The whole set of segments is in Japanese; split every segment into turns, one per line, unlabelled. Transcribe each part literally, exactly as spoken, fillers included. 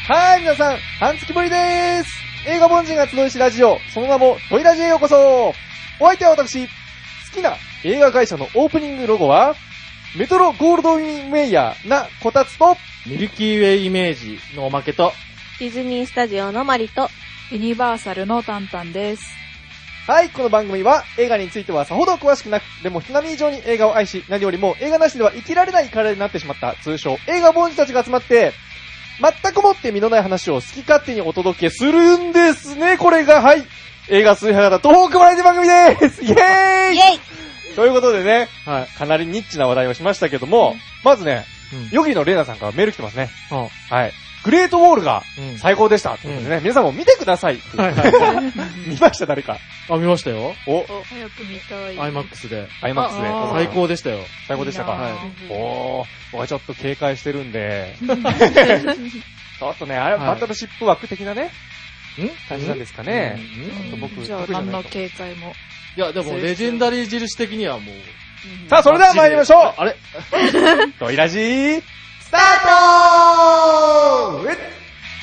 はーい、皆さん、半月ぶりでーす。映画凡人が集いしラジオ、その名もトイラジへようこそ。お相手は私、好きな映画会社のオープニングロゴは、メトロゴールドウィンメイヤーなこたつと、
ミルキーウェイイメージのおまけと、
ディズニースタジオのマリと、
ユニバーサルのタンタンです。
はい、この番組は映画についてはさほど詳しくなく、でも人並み以上に映画を愛し、何よりも映画なしでは生きられない体になってしまった通称映画凡人たちが集まって、全くもって身のない話を好き勝手にお届けするんですね、これが、はい。映画数派型東北バラエティ番組でーす。イェーイ
イェイ
ということでね、
はい。
かなりニッチな話題をしましたけども、まずね、
うん。
ヨギのレイナさんからメール来てますね。
うん
はい。グレートウォールが
うん。
最高でした。ということでね、皆さんも見てください。
はいはい。
見ました、誰か。
あ、見ましたよ。
お、
早く見たい。
アイマックスで。
アイマックスで。
あ
最高でしたよ。
最高でしたか。
はい
おー、僕はちょっと警戒してるんで、ちょっとね、あれ、
はい
バトルシップ枠的なね、
ん
感じなんですかね。
うん
ちょっと僕、
じゃあ
得意じゃない
何の警戒も。
いや、でも、レジェンダリー印的にはもう。
さあ、それでは参りましょう
あれ
トイラジー、スタートえ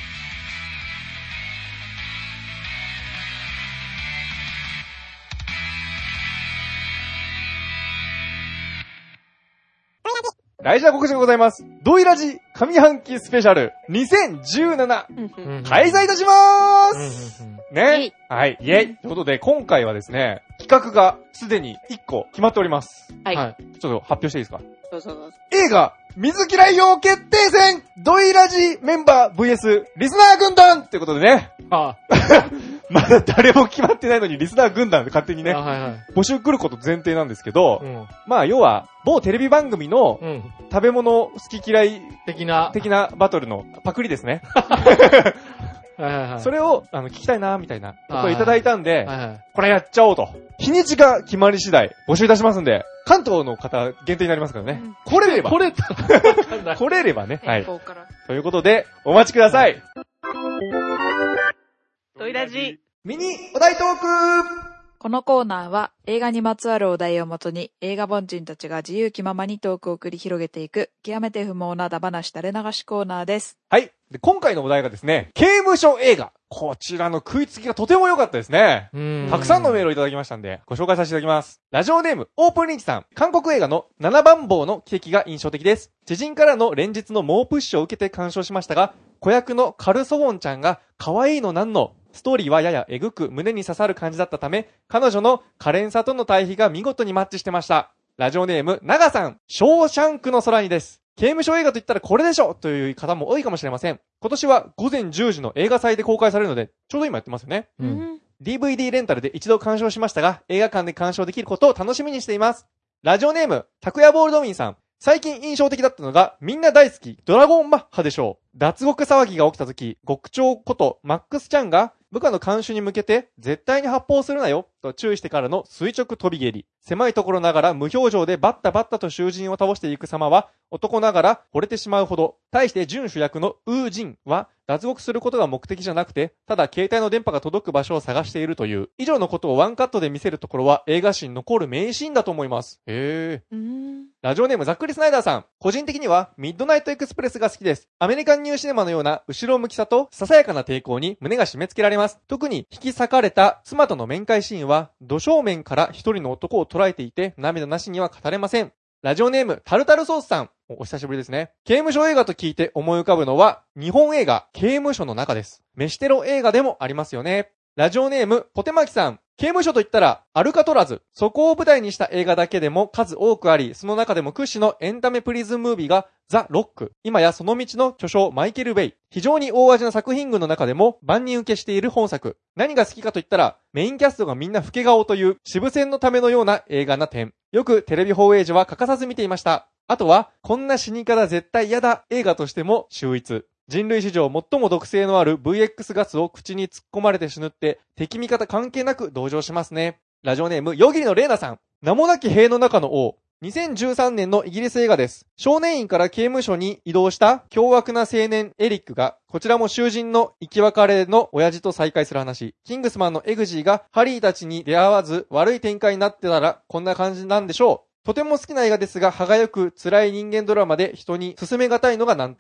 大事な告知がございます。ドイラジ上半期スペシャルにせんじゅうなな
うん
開催いたしま
うん
ーす
うんうん
ね。はい。イェイ。ということで、今回はですね、企画がすでにいっこ決まっております。
はい。
はい。
ちょっと発表していいですか？
そうそうそう。
映画、水嫌い王決定戦ドイラジメンバー ブイエス リスナー軍団ってことでね。
あ
まだ誰も決まってないのにリスナー軍団で勝手に
あ、
ね、
はいはい。
募集来ること前提なんですけど、
うん。
まあ要は、某テレビ番組の
うん。
食べ物好き嫌い
的な。
的なバトルのパクリですね。
はいはいはい。
それを、あの、聞きたいなみたいなことをいただいたんで、
はいはい。
これやっちゃおうと。日にちが決まり次第募集いたしますんで、関東の方限定になりますからね。来れれば。
これ、
来れればね。はい。
遠方から。
ということで、お待ちください。
トイラジ。
ミニお題トーク
このコーナーは映画にまつわるお題をもとに映画凡人たちが自由気ままにトークを繰り広げていく極めて不毛なだ話垂れ流しコーナーです。
はい。で、今回のお題がですね、刑務所映画。こちらの食いつきがとても良かったですね。
うん。
たくさんのメールをいただきましたんで、ご紹介させていただきます。ラジオネーム、オープンリンチさん。韓国映画の七番坊の奇跡が印象的です。知人からの連日の猛プッシュを受けて鑑賞しましたが、子役のカルソウォンちゃんが可愛いのなんの、ストーリーはややえぐく胸に刺さる感じだったため、彼女の可憐さとの対比が見事にマッチしてました。ラジオネーム、ナガさん。ショーシャンクの空にです。刑務所映画と言ったらこれでしょという方も多いかもしれません。今年は午前じゅうじの映画祭で公開されるので、ちょうど今やってますよね。
う。
うんん。
ディーブイディー レンタルで一度鑑賞しましたが、映画館で鑑賞できることを楽しみにしています。ラジオネーム、タクヤボールドウィンさん。最近印象的だったのが、みんな大好き、ドラゴンマッハでしょう。脱獄騒ぎが起きた時、極長ことマックスちゃんが、部下の看守に向けて、絶対に発砲するなよ、と注意してからの垂直飛び蹴り。狭いところながら無表情でバッタバッタと囚人を倒していく様は、男ながら惚れてしまうほど。対して準主役のウージンは、脱獄することが目的じゃなくて、ただ携帯の電波が届く場所を探しているという、以上のことをワンカットで見せるところは映画史に残る名シーンだと思います。へー。
うん。
ラジオネームざっくりスナイダーさん。個人的にはミッドナイトエクスプレスが好きです。アメリカンニューシネマのような後ろ向きさとささやかな抵抗に胸が締め付けられます。特に引き裂かれた妻との面会シーンは、土正面から一人の男を捉えていて涙なしには語れません。ラジオネームタルタルソースさん。お, お久しぶりですね。刑務所映画と聞いて思い浮かぶのは、日本映画刑務所の中です。飯テロ映画でもありますよね。ラジオネームポテマキさん。刑務所といったら、アルカトラズ。そこを舞台にした映画だけでも数多くあり、その中でも屈指のエンタメプリズンムービーがザ・ロック。今やその道の巨匠マイケル・ベイ。非常に大味な作品群の中でも万人受けしている本作。何が好きかといったら、メインキャストがみんな老け顔という渋線のためのような映画な点。よくテレビ放映時は欠かさず見ていました。あとは、こんな死に方絶対嫌だ映画としても秀逸。人類史上最も毒性のある ブイエックス ガスを口に突っ込まれて死ぬって敵味方関係なく同情しますね。ラジオネーム、ヨギリのレーナさん。名もなき塀の中の王。にせんじゅうさんねんのイギリス映画です。少年院から刑務所に移動した凶悪な青年エリックが、こちらも囚人の生き別れの親父と再会する話。キングスマンのエグジーがハリーたちに出会わず悪い展開になってたらこんな感じなんでしょう。とても好きな映画ですが、歯がゆく辛い人間ドラマで人に勧めがたいのが難点。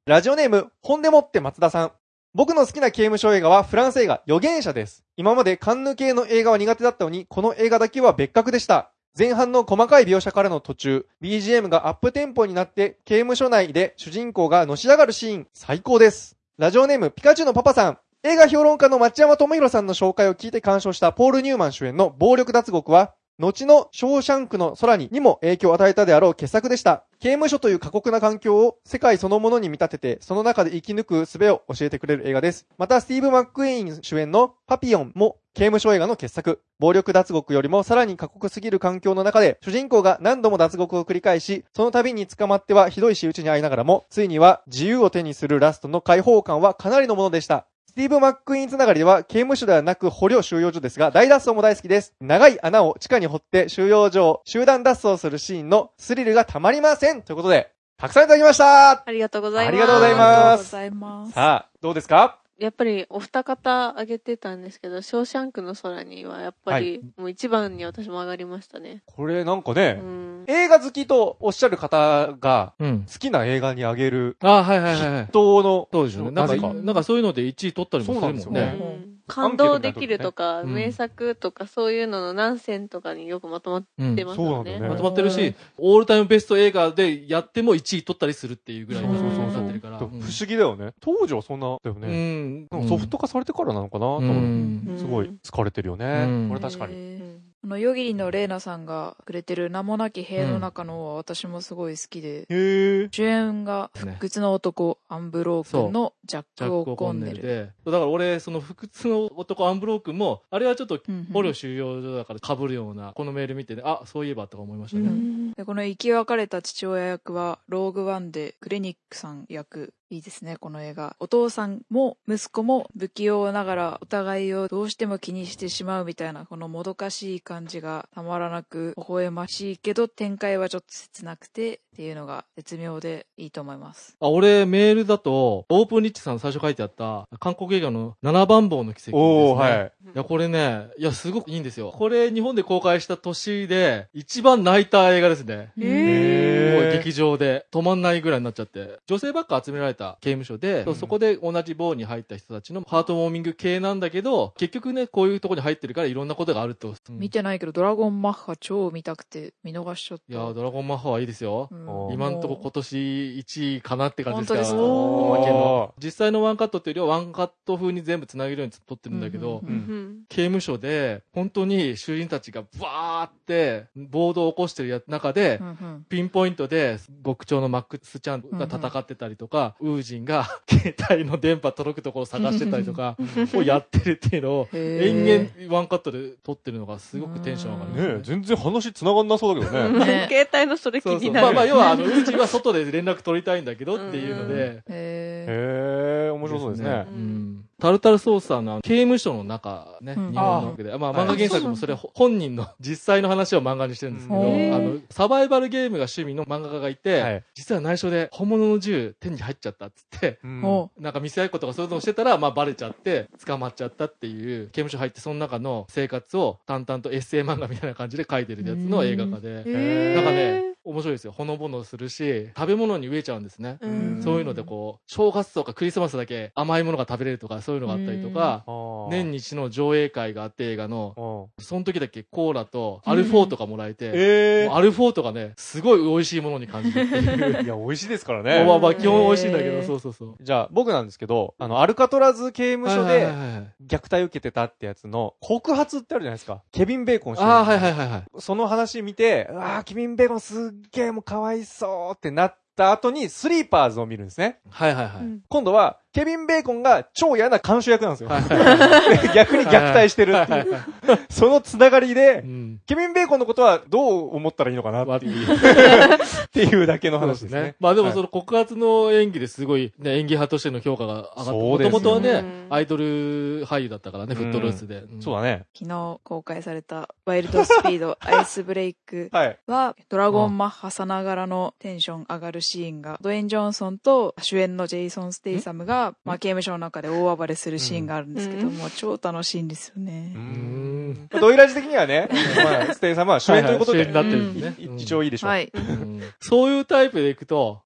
ラジオネーム、本でもって松田さん。僕の好きな刑務所映画はフランス映画、預言者です。今までカンヌ系の映画は苦手だったのに、この映画だけは別格でした。前半の細かい描写からの途中、ビージーエム がアップテンポになって刑務所内で主人公がのし上がるシーン、最高です。ラジオネームピカチュウのパパさん。映画評論家の町山智博さんの紹介を聞いて鑑賞したポール・ニューマン主演の暴力脱獄は、後のショーシャンクの空ににも影響を与えたであろう傑作でした。刑務所という過酷な環境を世界そのものに見立てて、その中で生き抜く術を教えてくれる映画です。また、スティーブ・マックイーン主演のパピヨンも刑務所映画の傑作。暴力脱獄よりもさらに過酷すぎる環境の中で、主人公が何度も脱獄を繰り返し、その度に捕まってはひどい仕打ちに遭いながらも、ついには自由を手にするラストの解放感はかなりのものでした。スティーブ・マックイーンつながりでは刑務所ではなく捕虜収容所ですが、大脱走も大好きです。長い穴を地下に掘って収容所を集団脱走するシーンのスリルがたまりませんということで、たくさんいただきました。
ありがとうございます。
ありがとうございます。
ありがとうございます。
さあ、どうですか？
やっぱりお二方挙げてたんですけど、ショーシャンクの空にはやっぱりもう一番に私も上がりましたね。
これなんかね、
うん、
映画好きとおっしゃる方が
うん。
好きな映画にあげる
あ、はいはいはいはい
筆。頭の、
そうですよね。なんか、
なぜか
なんかそういうのでいちい取ったりもするもん
そうなんですよ
ね。
うん感動できるとか、
うん
名作とかそういうのの何選とかによくまとまってますよね。
うんそうなんだよね
まとまってるし、オールタイムベスト映画でやってもいちい取ったりするっていうぐらいの
そうそうそう
になってるから。
不思議だよね。当時はそんなだよ
う
ね。
ん。
なんかソフト化されてからなのかな、多
う
分。
ん。
うん
すごい疲れてるよね。
うん
これ確かに。
へー
うん
あの、ヨギリのレイナさんがくれてる名もなき部屋の中のは私もすごい好きで、
へー。
主演が不屈の男、アンブロー君のジャック・
ジャック・
オ
オコン
コンネル。
ネルで。だから俺、その不屈の男アンブロー君も、あれはちょっと
うんうん
捕虜収容所だから被るような、このメール見てね、あ、そういえばとか思いました
う
ね。
ん
でこの生き別れた父親役は、ローグワンでクレニックさん役。いいですね、この映画。お父さんも息子も不器用ながらお互いをどうしても気にしてしまうみたいな、このもどかしい感じがたまらなく微笑ましいけど、展開はちょっと切なくてっていうのが絶妙でいいと思います。
あ、俺、メールだと、オープンリッチさん最初書いてあった、韓国映画のななばんぼうの奇跡ですね。
おー、はい。
いや、これね、いや、すごくいいんですよ。これ、日本で公開した年で、一番泣いた映画ですね。
へー
もう劇場で止まんないぐらいになっちゃって。女性ばっか集められた刑務所で、
うん
そこで同じ棒に入った人たちのハートウォーミング系なんだけど、結局ね、こういうとこに入ってるからいろんなことがあると。うん
見てないけど、ドラゴンマッハ超見たくて見逃しちゃった。
いや、ドラゴンマッハはいいですよ。
うん
おー
今んとこ今年いちいかなって感じですから。
本当ですか
おまけの
おー
実際のワンカットっていうよりはワンカット風に全部つなげるように撮ってるんだけど、
うん
うん
刑務所で本当に囚人たちがバーって暴動を起こしてるや中で、
うんうん
ピンポイントで極長のマックスちゃんが戦ってたりとか、ウージンが携帯の電波届くところを探してたりとかをやってるっていうのを
へー
延々ワンカットで撮ってるのがすごくテンション上がるんですよ
ねえ、全然話繋がんなそうだけどね。
ね
携帯のそれ気
そうそう
になる。
まあまあ要はあのウージンは外で連絡取りたいんだけどっていうので、
へ
へー、面白そうですね。
うんタルタルソースさんの刑務所の中ね、
うん
日本のわけで、まあ
はい
漫画原作もそれ本人の実際の話を漫画にしてるんですけど、あ
へー
の、サバイバルゲームが趣味の漫画家がいて、
はい
実は内緒で本物の銃手に入っちゃったっつって、
うん
ーお
なんか見せ合いっことかそういうのをしてたら、まあバレちゃって捕まっちゃったっていう、刑務所入ってその中の生活を淡々とエッセイ漫画みたいな感じで書いてるやつの映画化で、
へー
なんかね、面白いですよ。ほのぼのするし、食べ物に飢えちゃうんですね。
うん
そういうのでこう、正月とかクリスマスだけ甘いものが食べれるとかそういうのがあったりとか、
あー
年に一度の上映会があって映画の、
うん
その時だけコーラとアルフォートがもらえて、
え
もうアルフォートがね、すごい美味しいものに感じるっていう。
ー。いや、美味しいですから
まあまあ
ね。
まあ基本美味しいんだけど、
へー
そうそうそう。
じゃあ、僕なんですけど、あの、アルカトラズ刑務所で
はいはいはいはい
虐待受けてたってやつの告発ってあるじゃないですか。ケビン・ベーコン主演
ああ、はいはいはいはい。
その話見て、うわー、ケビン・ベーコンすっげーもうかわいそうってなった後に、スリーパーズを見るんですね。
はいはいはい。
うん
今度は、ケビン・ベーコンが超嫌な監修役なんですよ。
はいはい
で逆に虐待してるっていう。そのつながりで
う、ん。
ケビン・ベーコンのことはどう思ったらいいのかな
わ
っていう、っていうだけの話ですね。
まあでもそ
の、
の告発の演技ですごい、ね、演技派としての評価が上がった。も
そうですよ
ともとはね、
うん
アイドル俳優だったからね、
うん
フットロースで。ん
そうだね。
昨日公開されたワイルドスピードアイスブレイク
はい。
はドラゴンマッハさながらのテンション上がるシーンがドウェイン・ジョンソンと主演のジェイソン・ステイサムが、まあ、刑務所の中で大暴れするシーンがあるんですけど、
うん
もう超楽しいんですよね。
う
うん
ん。ドイラジ的にはね、まあ、ステイ様は主演ということで、
主演になってるんですね。
い一応いいでしょう。
はい。
うんそういうタイプでいくと、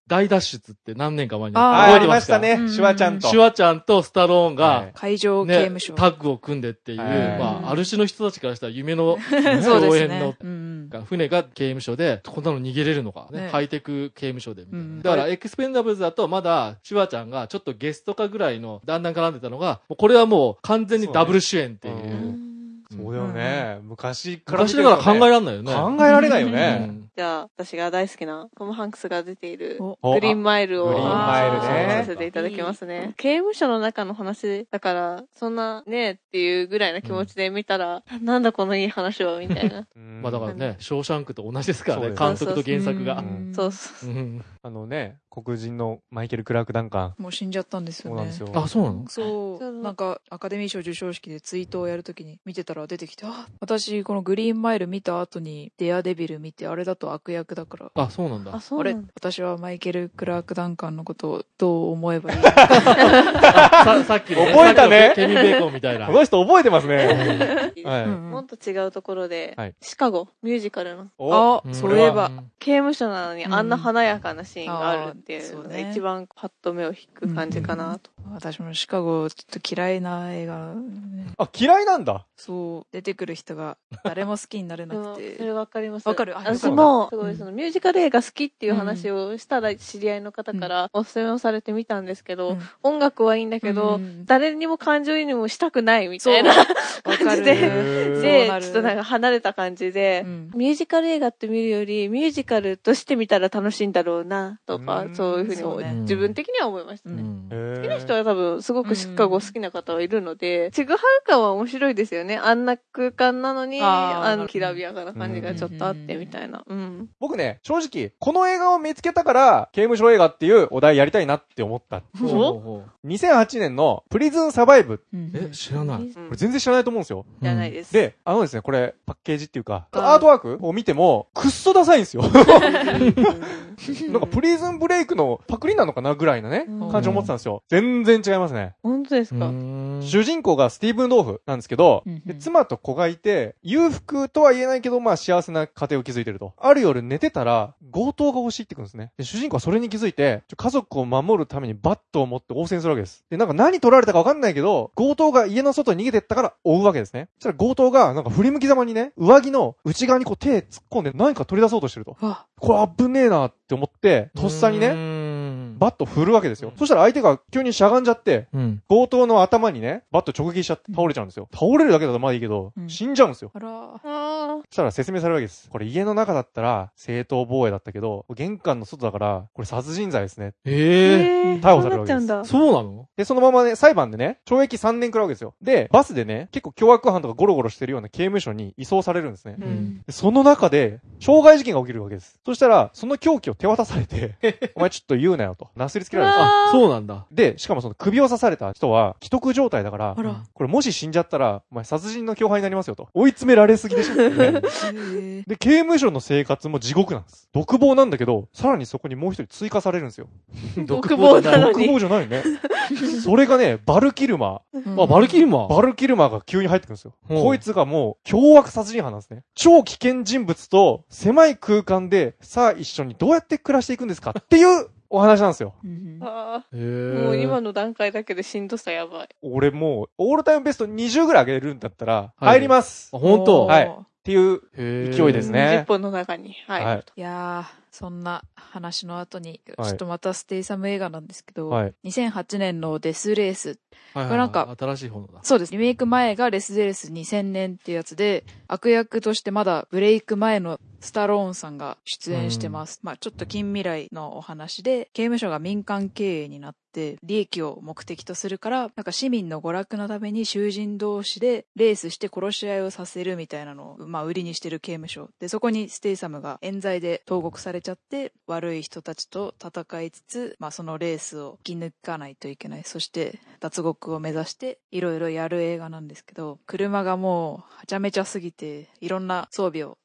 大脱出って何年か前に
あー
あ、あり
覚えてますか
ましたね。
うん
シュワちゃんと。
シュワちゃんとスタローンが
はい、
海上刑
ね
務所。
タッグを組んでっていう、
はい
まあ、ある種の人たちからしたら夢の
そうです
共演の
ね。うんうん。
船が刑務所で、こんなの逃げれるのか、ね
ね
ハイテク刑務所でみたいな。
うん
だから、エクスペンダブルズだと、まだ、シュワちゃんがちょっとゲスト化ぐらいの、だんだん絡んでたのが、もうこれはもう完全にダブル主演っていう。
そうね
うん
そうだよね。昔から見
昔
てるとね。
だから考えらんないよね。
考えられないよ
う
ね。
ん
じゃあ、私が大好きなトム・ハンクスが出ている
お
お
グリーンマイルを
グリーン
マイルね
させていただきますね。刑務所の中の話だから、そんなねっていうぐらいの気持ちで見たら、なんだこのいい話は、みたいな。
うん
まあだからね、ショーシャンクと同じですからね、
そうです
監督と原作が
う。ん
そうそう。
うん
あのね、黒人のマイケル・クラーク・ダンカン。
もう死んじゃったんですよね。
そうなんですよ。
あ、そうなの
そ
そう
う、なんかアカデミー賞授賞式でツイートをやるときに見てたら出てきて、あ、私このグリーンマイル見た後にデアデビル見て、あれだと悪役だから、
あ、そうなんだ
あ、。そ
あれ
うなんだ。
私はマイケル・クラーク・ダンカンのことをどう思えばいい
ささっきの
覚えたね
さっきのケビン・ベーコンみたいな
こ。の人覚えてますね。はい。
うん
もっと違うところで、
はい
シカゴ、ミュージカルの
お
あ、
うん
そういえば。
ん
刑務所なのにあんな華やかなシーンがあるっていうのが
うんあーそうね
一番パッと目を引く感じかなと。
私もシカゴちょっと嫌いな映画、ね、
あ、嫌いなんだ。
そう、出てくる人が誰も好きになれ
でも
なくて。
それわかります。
わかるあ
私も、すご
うん
いそのミュージカル映画好きっていう話をしたら知り合いの方からお勧めをされてみたんですけど、
うん
音楽はいいんだけど、
うん
誰にも感情移入もしたくないみたいな
わかる。
感じで、
ー
で、
そうなる
ちょっとなんか離れた感じで、
うん
ミュージカル映画って見るより、ミュージカルとして見たら楽しいんだろうな、とか
う、ん
そういうふうに思う、
そうね
自分的には思いましたね。
うん
好
好きな人は多分すごくシカゴ好きな方はいるので、チグハルカは面白いですよね。あんな空間なのに、
あー
あの、きらびやかな感じがちょっとあってみたいな。うん。
僕ね、正直、この映画を見つけたから、刑務所映画っていうお題やりたいなって思った。
ほうほうほう
にせんはちねんのプリズンサバイブ。
うん
え、知らない。
うん
これ全然知らないと思うんですよ。
じゃないです。
で、あのですね、これ、パッケージっていうか、
あ
アートワークを見ても、くっそダサいんですよ。
うん
なんかプリズンブレイクのパクリなのかなぐらいなね、
うん
感じを持ってたんですよ。全然違いますね。
本当ですか、
うん
主人公がスティーブン・ドーフなんですけど、
うん
で妻と子がいて、裕福とは言えないけど、まあ幸せな家庭を築いてると。ある夜寝てたら、強盗が押し入ってくるんですね。で主人公はそれに気づいて、ちょ家族を守るためにバットを持って応戦するわけです。で、なんか何取られたかわかんないけど、強盗が家の外に逃げてったから追うわけですね。そしたら強盗が、なんか振り向きざまにね、上着の内側にこう手突っ込んで何か取り出そうとしてると。
わ、
これ危ねえなって思って、とっさにね、
ね
バット振るわけですよ。そしたら相手が急にしゃがんじゃって、
うん。
強盗の頭にね、バット直撃しちゃって倒れちゃうんですよ。倒れるだけだとまだいいけど、
うん
死んじゃうんですよ。
あら、
あ
そしたら説明されるわけです。これ家の中だったら正当防衛だったけど、玄関の外だから、これ殺人罪ですね。
ええ
えー、
逮捕されるわけです
そうなっちゃうんだ。
そうなの
で、そのままね、裁判でね、懲役さんねんくらうわけですよ。で、バスでね、結構凶悪犯とかゴロゴロしてるような刑務所に移送されるんですね。
うん。
でその中で、傷害事件が起きるわけです。そしたら、その凶器を手渡されて、お前ちょっと言うなよと、なすりつけられるんですよ。
あ、そうなんだ。
で、しかもその首を刺された人は、既得状態だから
あ、ら、
これもし死んじゃったら、お前殺人の共犯になりますよと。追い詰められすぎでしょってね
へー
で、刑務所の生活も地獄なんです。独房なんだけど、さらにそこにもう一人追加されるんですよ。
独房なの
独
に。
房じゃないね。それがね、バルキルマ
あ、バルキルマ
ー。バルキルマーが急に入ってくるんですよ。
うん
こいつがもう、凶悪殺人犯なんですね。超危険人物と狭い空間で、さあ一緒にどうやって暮らしていくんですかっていうお話なんですよ。
うん
あ
へ
ー
え。
もう今の段階だけでしんどさやばい。
俺もう、オールタイムベストにじゅうぐらい上げるんだったら、
はい
入ります。
あ、本当
はいっていう
へー
勢いですね
じゅっぽんの中に。はい。
はい
いやー、そんな話の後に、
はい
ちょっとまたステイサム映画なんですけど、
はい
にせんはちねんのデスレース。
はいはいはい
これなんか
新しい本だ。
そうです。リメイク前がレスレースにせんねんっていうやつで、悪役としてまだブレイク前のスタローンさんが出演してます。まあちょっと近未来のお話で、刑務所が民間経営になって、利益を目的とするから、なんか市民の娯楽のために囚人同士でレースして殺し合いをさせるみたいなのを、まあ売りにしてる刑務所。で、そこにステイサムが冤罪で投獄されちゃって、悪い人たちと戦いつつ、まあそのレースを生き抜かないといけない。そして脱獄を目指していろいろやる映画なんですけど、車がもうはちゃめちゃすぎて、いろんな装備を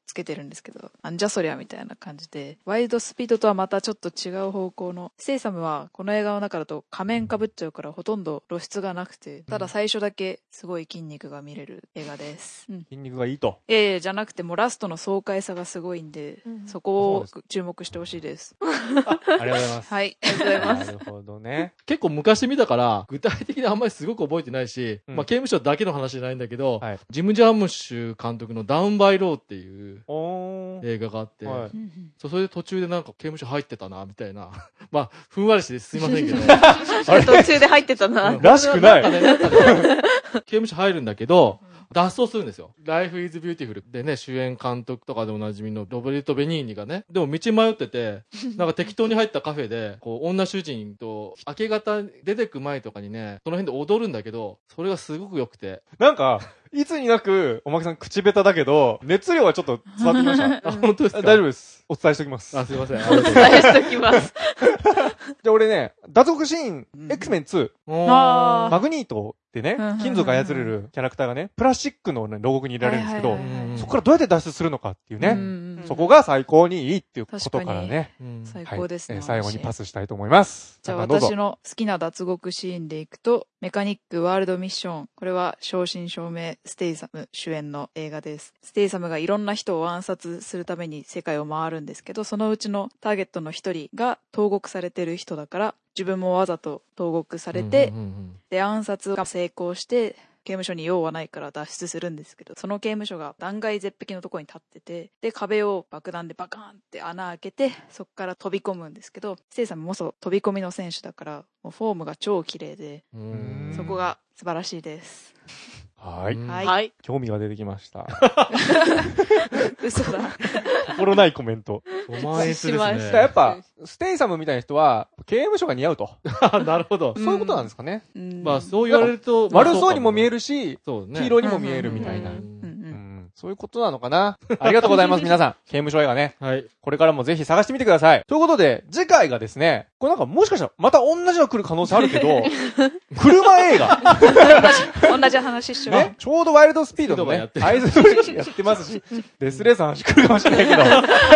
つけてるんですけど、なんじゃそりゃみたいな感じで、ワイルドスピードとはまたちょっと違う方向の、ステイサムはこの映画の中だと仮面かぶっちゃうからほとんど露出がなくて、ただ最初だけすごい筋肉が見れる映画です。うん。
筋肉がいいと。
いやいや、じゃなくてもうラストの爽快さがすごいんで、うん、そこを注目してほしいです。
あ, ありがとうございます。
はい、ありがとうございます。
なるほどね。
結構昔見たから、具体的にあんまりすごく覚えてないし、うん、まあ刑務所だけの話じゃないんだけど、はい、ジム・ジャームッシュ監督のダウン・バイ・ローっていう映画があって、はい、それで途中でなんか刑務所入ってたな、みたいな。まあ、ふんわりしてすいませんけど。
あれ途中で入ってたな。
らしくない。
なんかね、なんかね、刑務所入るんだけど、脱走するんですよ。Life is Beautiful でね、主演監督とかでおなじみのロベルト・ベニーニがね、でも道迷ってて、なんか適当に入ったカフェで、こう、女主人と明け方出てく前とかにね、その辺で踊るんだけど、それがすごく良くて。
なんか、いつになく、おまけさん口下手だけど、熱量はちょっと伝わってきました。
あ、本当ですか？
大丈夫です。お伝えしておきます。
あ、すいません。
お伝えしておきます。
じゃあ俺ね、脱獄シーン、うん、X メンツー、マグニートってね、金属操れるキャラクターがね、プラスチックの、ね、牢獄にいられるんですけど、そこからどうやって脱出するのかっていうね、うんそこが最高にいいっていうことからね、
最高ですね、
はい、最後にパスしたいと思います。
じゃあ私の好きな脱獄シーンでいくと、メカニックワールドミッション。これは正真正銘ステイサム主演の映画です。ステイサムがいろんな人を暗殺するために世界を回るんですけど、そのうちのターゲットの一人が投獄されてる人だから、自分もわざと投獄されて、うんうんうん、で暗殺が成功して刑務所に用はないから脱出するんですけど、その刑務所が断崖絶壁のところに立ってて、で壁を爆弾でバカーンって穴開けて、そこから飛び込むんですけど、ステイさんもそう飛び込みの選手だから、もうフォームが超綺麗で、そこが素晴らしいです。
はい。
はい。
興味が出てきました。
嘘だ。
心ないコメント。
ごまん円すですね。
やっぱ、ステイサムみたいな人は、刑務所が似合うと。
なるほど。
そういうことなんですかね。
うん、まあ、そう言われると。
悪そうにも見えるし、
そうね、
ヒーローにも見えるみたいな。そういうことなのかな。ありがとうございます、皆さん。刑務所映画ね。
はい。
これからもぜひ探してみてください。ということで、次回がですね、これなんかもしかしたらまた同じの来る可能性あるけど、車映画。
同じ話しちゃう。
ね。ちょうどワイルドスピードのね、アイズブリッジやってますし、デスレースの話来るかもしれないけど。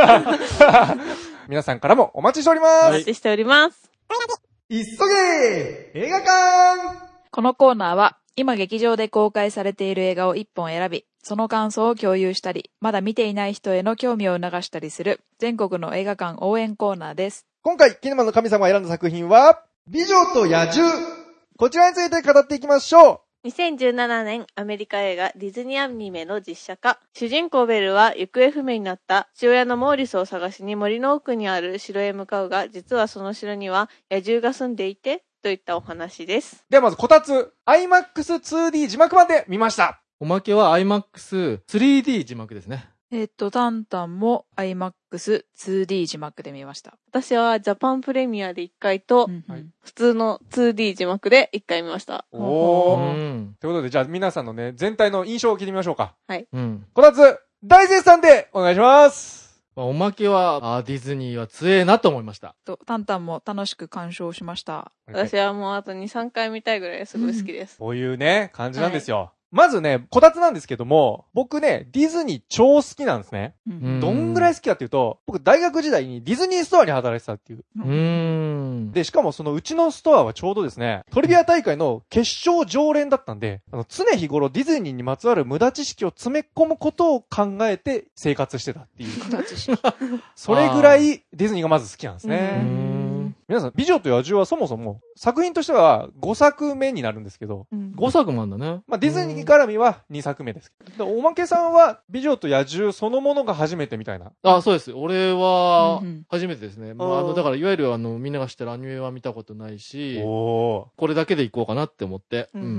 皆さんからもお待ちしております。
お待ちしております。
急げ映画館。
このコーナーは、今劇場で公開されている映画をいっぽん選び、その感想を共有したり、まだ見ていない人への興味を促したりする、全国の映画館応援コーナーです。
今回、キネマの神様が選んだ作品は、美女と野獣。こちらについて語っていきましょ
う。にせんじゅうななねんアメリカ映画ディズニーアニメの実写化。主人公ベルは行方不明になった父親のモーリスを探しに森の奥にある城へ向かうが、実はその城には野獣が住んでいて、といったお話です。
ではまずこたつ、アイマックスツーディー 字幕版で見ました。
おまけは アイマックススリーディー 字幕ですね。
えっと、タンタンも アイマックスツーディー 字幕で見ました。
私はジャパンプレミアでいっかいと、うんうん、普通の ツーディー 字幕でいっかい見ました。
おー。ということで、じゃあ皆さんのね、全体の印象を聞いてみましょうか。
はい。
うん。
こたつ、大絶賛でお願いします。
おまけは、あディズニーは強えなと思いました。
と、タンタンも楽しく鑑賞しました。
私はもうあとに、さんかい見たいぐらいすごい好きです。
こういうね、感じなんですよ。はい、まずね、こたつなんですけども、僕ね、ディズニー超好きなんですね。うん、どんぐらい好きかっていうと、僕大学時代にディズニーストアに働いてたっていう。
うーん
で、しかもそのうちのストアはちょうどですね、トリビア大会の決勝常連だったんで、あの常日頃ディズニーにまつわる無駄知識を詰め込むことを考えて生活してたっていう。
無駄知識
それぐらいディズニーがまず好きなんですね。皆さん、美女と野獣はそもそも作品としてはごさくめになるんですけど、
うん、ごさくもあんだね。
まあ、ディズニー絡みはにさくめですけど。おまけさんは美女と野獣そのものが初めてみたいな。
あ、そうです。俺は初めてですね。うんうん、まあ、あのだからいわゆるあのみんなが知ってるアニメは見たことないし、おこれだけでいこうかなって思って。うんうんうん、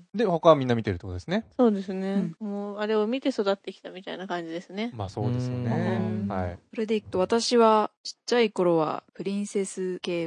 で他はみんな見てるってことですね。
そうですね。うん、もうあれを見て育ってきたみたいな感じですね。
まあそうですよね。はい。
それでいくと私はちっちゃい頃はプリンセス系は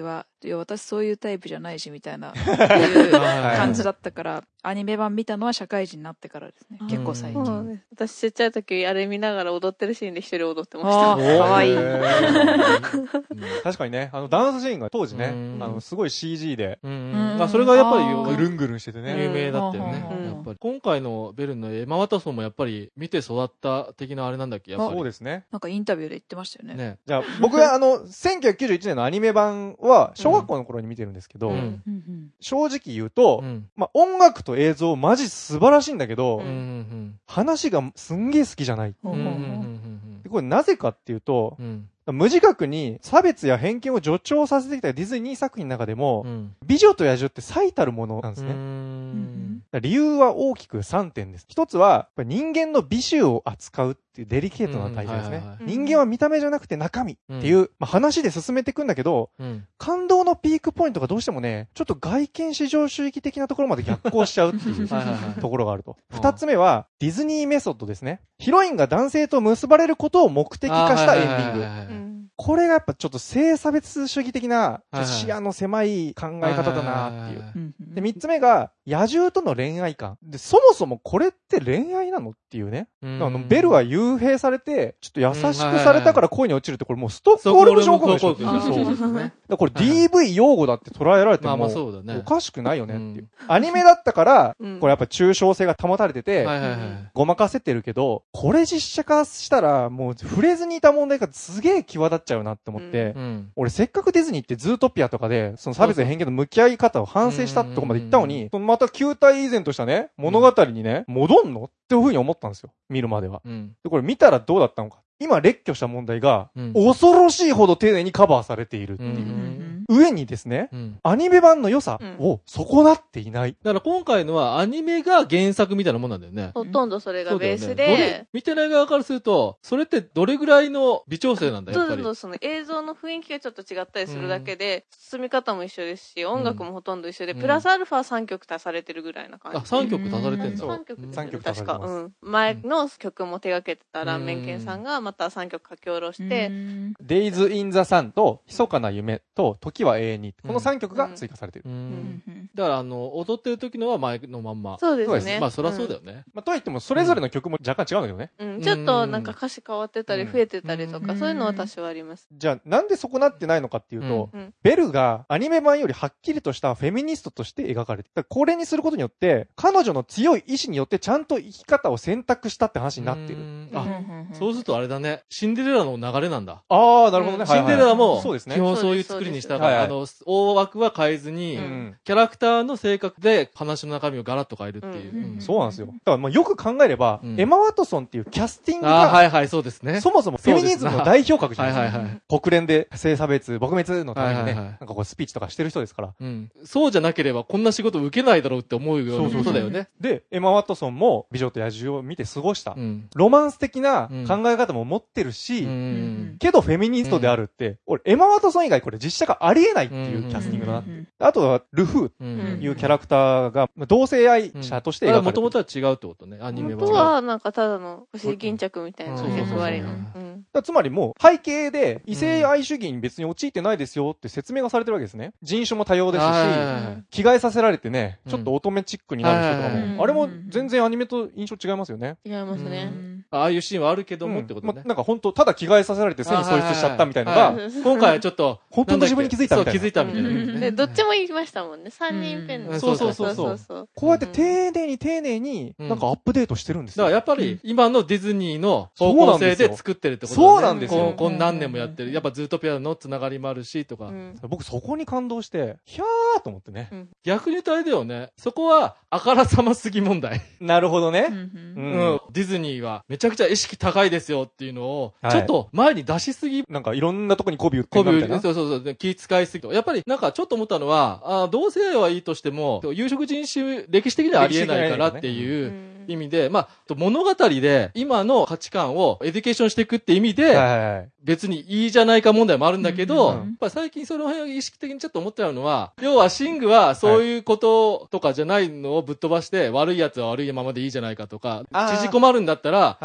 いや、私そういうタイプじゃないし、みたいな、いう感じだったから、アニメ版見たのは社会人になってからですね。結構最近。
そうです。私ちっちゃい時、あれ見ながら踊ってるシーンで一人踊ってまし
あ
た。
ーかわいい。
確かにね、あの、ダンスシーンが当時ね、
うん
あの、すごい シージー で、
うん
うん
あそれがやっぱり
あー
ぐるんぐるんしててね。
有名だったよね。
うん
やっぱり今回のベルのエマ・ワトソンもやっぱり見て育った的なあれなんだっけやっぱり。
そうですね。
なんかインタビューで言ってましたよね。
ね。
じゃあ、僕はあの、せんきゅうひゃくきゅうじゅういちねんのアニメ版は、小学校の頃に見てるんですけど、
うん
うんうん
正直言うと、
うん。
まあ、音楽と映像マジ素晴らしいんだけど、
うんうん
話がすんげえ好きじゃない。
うん。うんうんうん
でこれなぜかっていうと、
うんうん。
無自覚に差別や偏見を助長させてきたディズニー作品の中でも、
うん
美女と野獣って最たるものなんですね。
う
だか
ん
ら理由は大きくさんてんです。一つは、やっぱり人間の美醜を扱うっていうデリケートな体制ですね。
うんはいはいはい
人間は見た目じゃなくて中身っていう、まあ、話で進めていくんだけど、
うん
感動のピークポイントがどうしてもね、ちょっと外見至上主義的なところまで逆行しちゃうっていう
はいはいはい
ところがあると。
うん
二つ目は、ディズニーメソッドですね。ヒロインが男性と結ばれることを目的化したエンディング。
はいはいはいはい
うん
これがやっぱちょっと性差別主義的な、
はいはい
視野の狭い考え方だなっていう。
うんうん
で、三つ目が、野獣との恋愛観。で、そもそもこれって恋愛なのっていうね。
うん
あの、ベルは幽閉されて、ちょっと優しくされたから恋に落ちるって、これもうストック
ストックホルム
ホルム症候群でしょ。
症候群
そう。
そう
だか
ですね。
らこれ ディーブイ 用語だって捉えられて
まあまあ
も、
そうだね。
おかしくないよねっていう
うん。
アニメだったから、
うん
これやっぱ抽象性が保たれてて、
はいはいはい。
ごまかせてるけど、これ実写化したら、もう触れずにいた問題がすげえ際立っちゃうなって思って、
うん。
俺せっかくディズニーってズートピアとかで、その差別や偏見の向き合い方を反省したってとこまで言ったのに、そのまた球体以前としたね、物語にね、戻んのっていう風に思ったんですよ。見るまでは。
うん。
で、これ見たらどうだったのか。今列挙した問題が、
うん
恐ろしいほど丁寧にカバーされているって
う
いう。
ん
上にですね、
うん。
アニメ版の良さを損なっていない。
だから今回のはアニメが原作みたいなもんなんだよね。
ほとんどそれがベース
そうだよねどれ
で、
見てない側からすると、それってどれぐらいの微調整なんだ、やっぱり。
どんどんその映像の雰囲気がちょっと違ったりするだけで、進み方も一緒ですし、音楽もほとんど一緒で、
うん
プラスアルファさんきょく足されてるぐらいな感じ。
あ、さんきょく足されてんだ。
そう
さんきょくです
三曲
ね、確か。
足されてます
うん。前の曲も手掛けてたラーメンケンさんが、またさんきょく書き下ろして、
デイズ・イン・ザ・サンと、密かな夢と、時は永遠に。このさんきょくが追加されている。
う。
うんん
だから、あの、踊ってる時のは前のまんま。
そうで
そうです
すね。
まあ、そりゃそうだよね。
まあ、とはいっても、それぞれの曲も若干違うんだけどね。
うん。ちょっとなんか歌詞変わってたり、増えてたりとか、
うん
そういうのは多少あります。
じゃあ、なんで損なってないのかっていうと、
うんうん
ベルがアニメ版よりはっきりとしたフェミニストとして描かれて、だからこれにすることによって、彼女の強い意志によってちゃんと生き方を選択したって話になってる。
うん
うん
あ、そうするとあれだね。シンデレラの流れなんだ。
ああ、なるほどね。
うん
シンデレラも、
そうですね
基本そういう作りにしたから、
はいはい
あの、大枠は変えずに、
うん
キャラクターの性格で話の中身をガラッと変えるっていう。
うん
うん
そうなんですよ。だからまあよく考えれば、
うん
エマ・ワトソンっていうキャスティング
ああ、
が、
はいはい、そうですね。
そもそもフェミニズムの代表格じゃ
は
ないいですか。
はいはい。
国連で性差別、撲滅のためにね、
はいはいはい
なんかこうスピーチとかしてる人ですから。
うん。そうじゃなければこんな仕事受けないだろうって思うようなことだよね。
で、エマ・ワトソンも美女と野獣を見て過ごした。
うん。
ロマンス的な考え方も持ってるし、
うん。
けどフェミニストであるって、俺、エマ・ワトソン以外これ実写化ありえないっていうキャスティングだな。あとは、ルフー
う
うん
というキャラクターが、同性愛者として描かれてる。
もともとは違うってことね、アニメ
元
は。
は、なんかただの星巾着みたいな
そうそうそうそう
役割の。
う
うんん。
だからつまりもう、背景で異性愛主義に別に陥ってないですよって説明がされてるわけですね。人種も多様ですし、
はい
着替えさせられてね、
うん
ちょっと乙女チックになる人とか
はい
も、あれも全然アニメと印象違いますよね。
違いますね。
ああいうシーンはあるけども
うん
ってことね。
まなんか本当ただ着替えさせられて背に喪失しちゃったみたいなのが、
はい今回はちょっと、
本当の自分に気づいたみたいな
そう、気づいたみたいなね。
で、どっちも言いましたもんね。三人ペン
うん
そうそうそうそう
そう。
こうやって丁寧に丁寧になんかアップデートしてるんですよ。
だからやっぱり今のディズニーの
そう
方向
なんですよ
性で作ってるってことだね。
そうなんですよ
こうこう何年もやってる。やっぱズートピアのつながりもあるしとか。
うん
僕そこに感動して、ひゃーと思ってね。
逆に言うとあれだよね。そこはあからさますぎ問題。
なるほどね。
う
うん
ん。ディズニーはめちゃくちゃ意識高いですよっていうのを、
はい
ちょっと前に出しすぎ
なんかいろんなとこに媚び売って
こび
るなみたいな。
そうそうそう。気使いすぎと。やっぱりなんかちょっと思ったのは、あ同性愛はいいとしても、有色人種、歴史的にはありえないからっていう意味で、まあ、物語で今の価値観をエデュケーションしていくって意味で、
はいはいはい。
別にいいじゃないか問題もあるんだけど、
うん
やっぱり最近その辺を意識的にちょっと思っちゃうのは、要はシングはそういうこととかじゃないのをぶっ飛ばして、悪い奴は悪いままでいいじゃないかとか、
あー
縮こまるんだったら、
は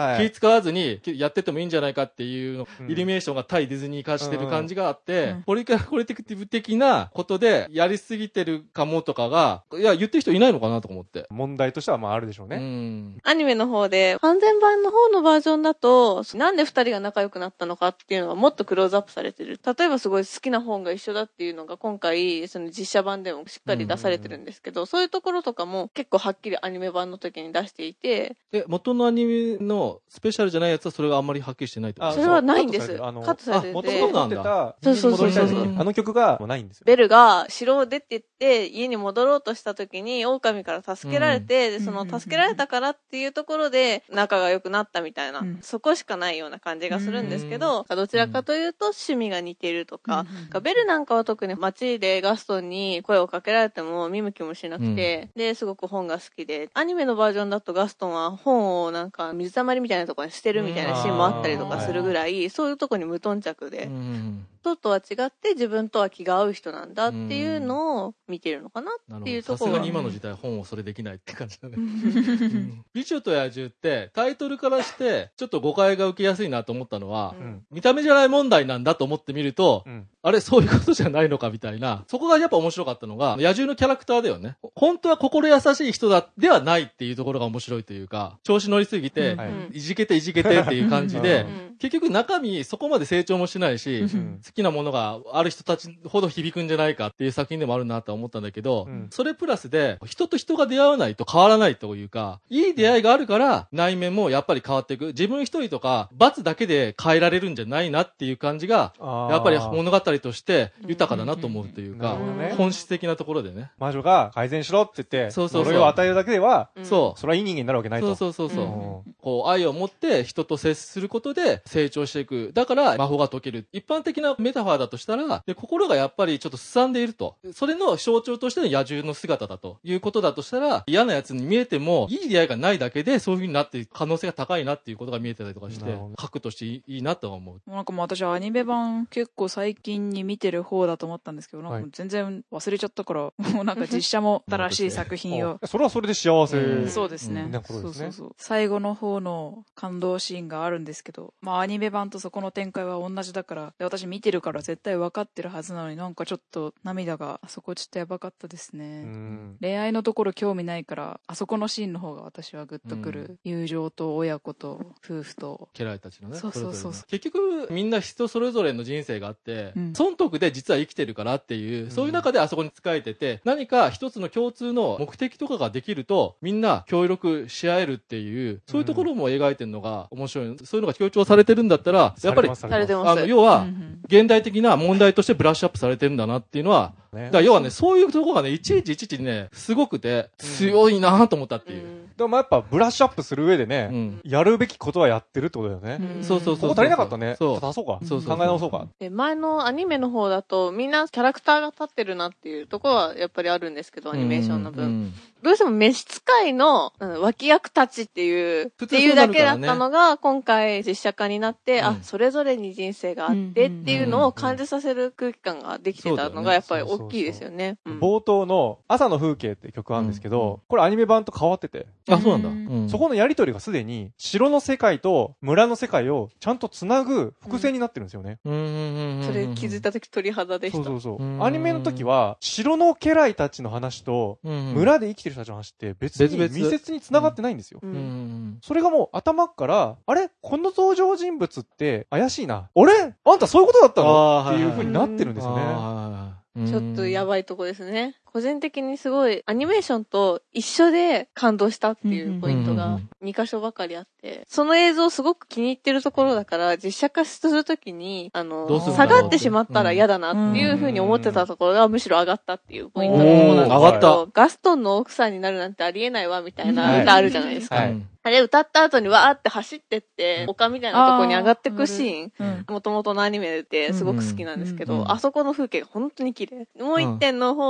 はい
気使わずにやっててもいいんじゃないかっていうの、
うん
イルミネーションが対ディズニー化してる感じがあって、
うん
ポリカコレクティブ的なことでやりすぎてるかもとかが、いや、言ってる人いないのかなと思って。
問題としてはまああるでしょう
う
ね。
ん。
アニメの方で、完全版の方のバージョンだと、なんで二人が仲良くなったのかっていうのがもっとクローズアップされてる。例えばすごい好きな本が一緒だっていうのが今回、その実写版でもしっかり出されてるんですけど、そういうところとかも結構はっきりアニメ版の時に出していて、
え、元のアニメのスペシャルじゃないやつはそれがあんまりはっきりしてないってこと
あ
それはないんです
そうカットされてるあの
カットされてて
あ元々持ってた、
そうそうそうそう
戻りたい時あの曲がもうないんですよ。
ベルが城を出てって家に戻ろうとした時に狼から助けられて、でその助けられたからっていうところで仲が良くなったみたいな、
うん
そこしかないような感じがするんですけど、どちらかというと趣味が似てるとか、
うん
ベルなんかは特に街でガストンに声をかけられても見向きもしなくて、で、すごく本が好きで、アニメのバージョンだとガストンは本をなんか水たまりみたいなところに捨てるみたいなシーンもあったりとかするぐらい、そういうところに無頓着で、
うん。
人とは違って自分とは気が合う人なんだっていうのを見てるのかな
な
っていう
るほど。さすが
ところが
に今の時代本をそれできないって感じだね。うん美女と野獣ってタイトルからしてちょっと誤解が受けやすいなと思ったのは、
うん
うん。
見た目じゃない問題なんだと思ってみると、
うん。
あれそういうことじゃないのかみたいな。そこがやっぱ面白かったのが、野獣のキャラクターだよね。本当は心優しい人だ、ではないっていうところが面白いというか、調子乗りすぎて、
うん
はい
うん
いじけていじけてっていう感じで、
うん
結局中身そこまで成長もしないし、
うん
好きなものがある人たちほど響くんじゃないかっていう作品でもあるなと思ったんだけど、
うん
それプラスで人と人が出会わないと変わらないというか、いい出会いがあるから内面もやっぱり変わっていく。自分一人とか罰だけで変えられるんじゃないなっていう感じが、
あー
やっぱり物語として豊かだなと思うというか
なるほど、ね。
本質的なところでね。
魔女が改善しろって言って、
そうそうそう
呪いを与えるだけでは、
うん
そう。
それはいい人間になるわけない
そ
と。
うそうそうそう。
うん
こう愛を持って人と接することで成長していく。だから魔法が解ける。一般的なメタファーだとしたら、で心がやっぱりちょっとすさんでいると。それの象徴としての野獣の姿だということだとしたら、嫌な奴に見えても、いい出会いがないだけでそういう風になっていく可能性が高いなっていうことが見えてたりとかして
なるほど、
核としていいいいなとは思う。
なんかもう私アニメ版結構最近に見てる方だと思ったんですけど、なんかもう全然忘れちゃったから、もうなんか実写も新しい作品を。
あそれはそれで幸せ。
うん
そうですね。
うんなことですね
そうそうそう。最後の方の感動シーンがあるんですけど、まあアニメ版とそこの展開は同じだから、で私見てるから絶対分かってるはずなのになんかちょっと涙が、あそこちょっとやばかったですね。
うん
恋愛のところ興味ないから、あそこのシーンの方が私はグッとくる。
うん
友情と親子と夫婦と。
家来たちのね。
そうそうそうそう
れぞれの結局、みんな人それぞれの人生があって、
うん
損得で実は生きてるからっていう、
ん
そういう中であそこに仕えてて、何か一つの共通の目的とかができると、みんな協力し合えるっていう、そういうところも描いてるのが面白い。そういうのが強調されてるんだったら、やっぱり、
されて
ま
ます
あの、要は、
うんうん
現代的な問題としてブラッシュアップされてるんだなっていうのは、
すね
だから要はね、そういうところがね、いちいちいちいちね、すごくて、強いなと思ったっていう。
でもやっぱブラッシュアップする上でね、
うん。
やるべきことはやってるってことだよね。
うん
そうそうそう。
ここ足りなかったね。
そう。
足そうか。
そうそうそう
考え直そうか。
で前のアニメの方だとみんなキャラクターが立ってるなっていうところはやっぱりあるんですけど、アニメーションの分。
うん
どうしても召使いの、うん脇役たちっていう、
普通
っていうだけだ
そうなるからね
ったのが、今回実写化になって、
うん
あ、それぞれに人生があってっていうのを感じさせる空気感ができてたのがやっぱり大きいですよね。うん
冒頭の朝の風景って曲あるんですけど、これアニメ版と変わってて、
あ、そうなんだ。
う
うん
そこのやりとりがすでに城の世界と村の世界をちゃんとつなぐ伏線になってるんですよね。
うんうんうんうん
それ気づいた時鳥肌でした。
そうそうそう
う。ん
アニメの時は城の家来たちの話と
うんうん
村で生きてる人たちの話って別に
別々
密接に繋がってないんですよ。
う
うんうんん
それがもう頭から、あれこの登場人物って怪しいな。あれあんたそういうことだったの
あー
っていう風になってるんですよね。
あー
ちょっとや
い。
ばいとこですね。個人的にすごいアニメーションと一緒で感動したっていうポイントが
うんうんうん
に箇所ばかりあって、その映像すごく気に入ってるところだから実写化するときに、あの
どうするん、だ
下
ろう
がってしまったら嫌だなっていうふうに思ってたところがむしろ上がったっていうポイントのところなんですけど、
おー上がっ
ガストンの奥さんになるなんてありえないわみたいな歌あるじゃないですか。
はい
うん
あれ歌った後にわーって走ってって、丘みたいなところに上がってくシーン、
うん
元々のアニメですごく好きなんですけど、
うんうん
あそこの風景が本当に綺麗。もう一点の方が、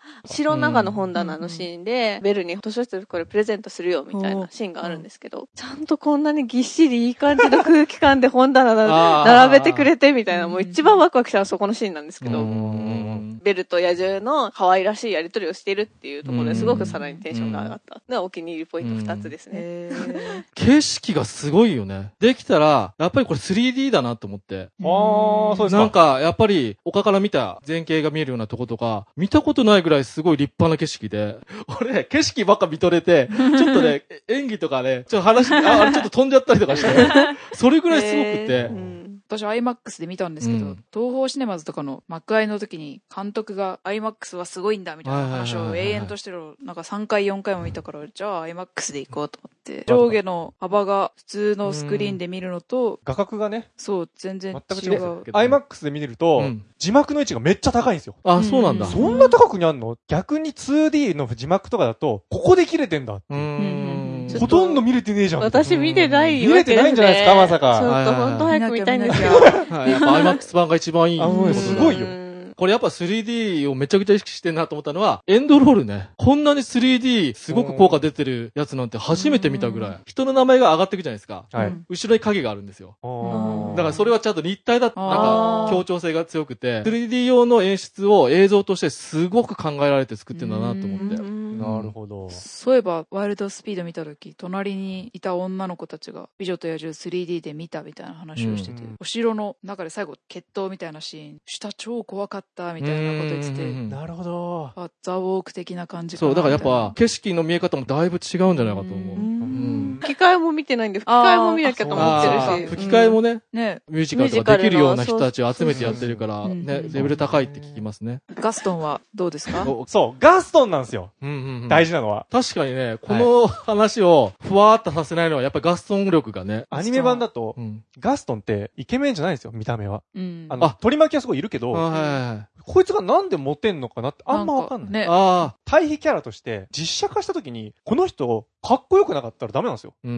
城の中の本棚のシーンで、ベルに図書室これプレゼントするよみたいなシーンがあるんですけど、ちゃんとこんなにぎっしりいい感じの空気感で本棚並べてくれてみたいな、もう一番ワクワクしたのはそこのシーンなんですけど、ベルと野獣の可愛らしいやりとりをしているっていうところですごくさらにテンションが上がったのがお気に入りポイントふたつですね。
景色がすごいよね。できたら、やっぱりこれ スリーディー だなと思って。
あー、そうですか。
なんか、やっぱり、丘から見た前景が見えるようなとことか、見たことないぐらいすごい立派な景色で、俺、景色ばっか見とれて、ちょっとね、演技とかね、ちょっと話、あ、あれちょっと飛んじゃったりとかして、それぐらいすごくて。
えーうん
私 アイマックス で見たんですけど、うん、東宝シネマズとかの幕開の時に監督が アイマックス はすごいんだみたいな話を永遠としてるなんかさんかいよんかいも見たから、じゃあ アイマックス で行こうと思って、上下の幅が普通のスクリーンで見るのと、
画角がね、
そう全然違う。
全く違う。アイマックス で見ると、うん、字幕の位置がめっちゃ高いんですよ。
あ、そうなんだ。
そんな高くにあんの？逆に ツーディー の字幕とかだと、ここで切れてんだって。うんほとんど見れてねえじゃん。
私見てない
よ、ね。見れてないんじゃないですか、まさか。
ちょっと本当早く見たいんですよ。
はい、やっぱ アイマックス 版が一番いい。
あ、もうすごいよ。
これやっぱ スリーディー をめちゃくちゃ意識してんなと思ったのは、エンドロールね。こんなに スリーディー すごく効果出てるやつなんて初めて見たぐらい。人の名前が上がっていくじゃないですか。はい。後ろに影があるんですよ。だからそれはちゃんと立体だ、なんか協調性が強くて、スリーディー 用の演出を映像としてすごく考えられて作ってんだなと思って。
なるほど。
そういえば、ワイルドスピード見たとき、隣にいた女の子たちが、美女と野獣 スリーディー で見たみたいな話をしてて、お城の中で最後、決闘みたいなシーン、下超怖かったみたいなこと言ってて、
なるほど。
あ、ザ・ウォーク的な感じか
な。そう、だからやっぱ、景色の見え方もだいぶ違うんじゃないかと思う。
吹き替えも見てないんで、吹き替えも見なきゃと思ってるし。
吹き替えもね、
ね、
ミュージカルとかできるような人たちを集めてやってるから、ね、レベル高いって聞きますね。
ガストンはどうですか？
そう、ガストンなんですよ。大事なのは。
確かにね、この話をふわーっとさせないのはやっぱりガストン力がね。
アニメ版だと、ガストンってイケメンじゃないんですよ、見た目は。あの、取り巻きはすごいいるけど、こいつがなんでモテんのかなってあんまわかんない。
ね、
ああ。対比キャラとして実写化した時に、この人、かっこよくなかったらダメなんですよ。うん、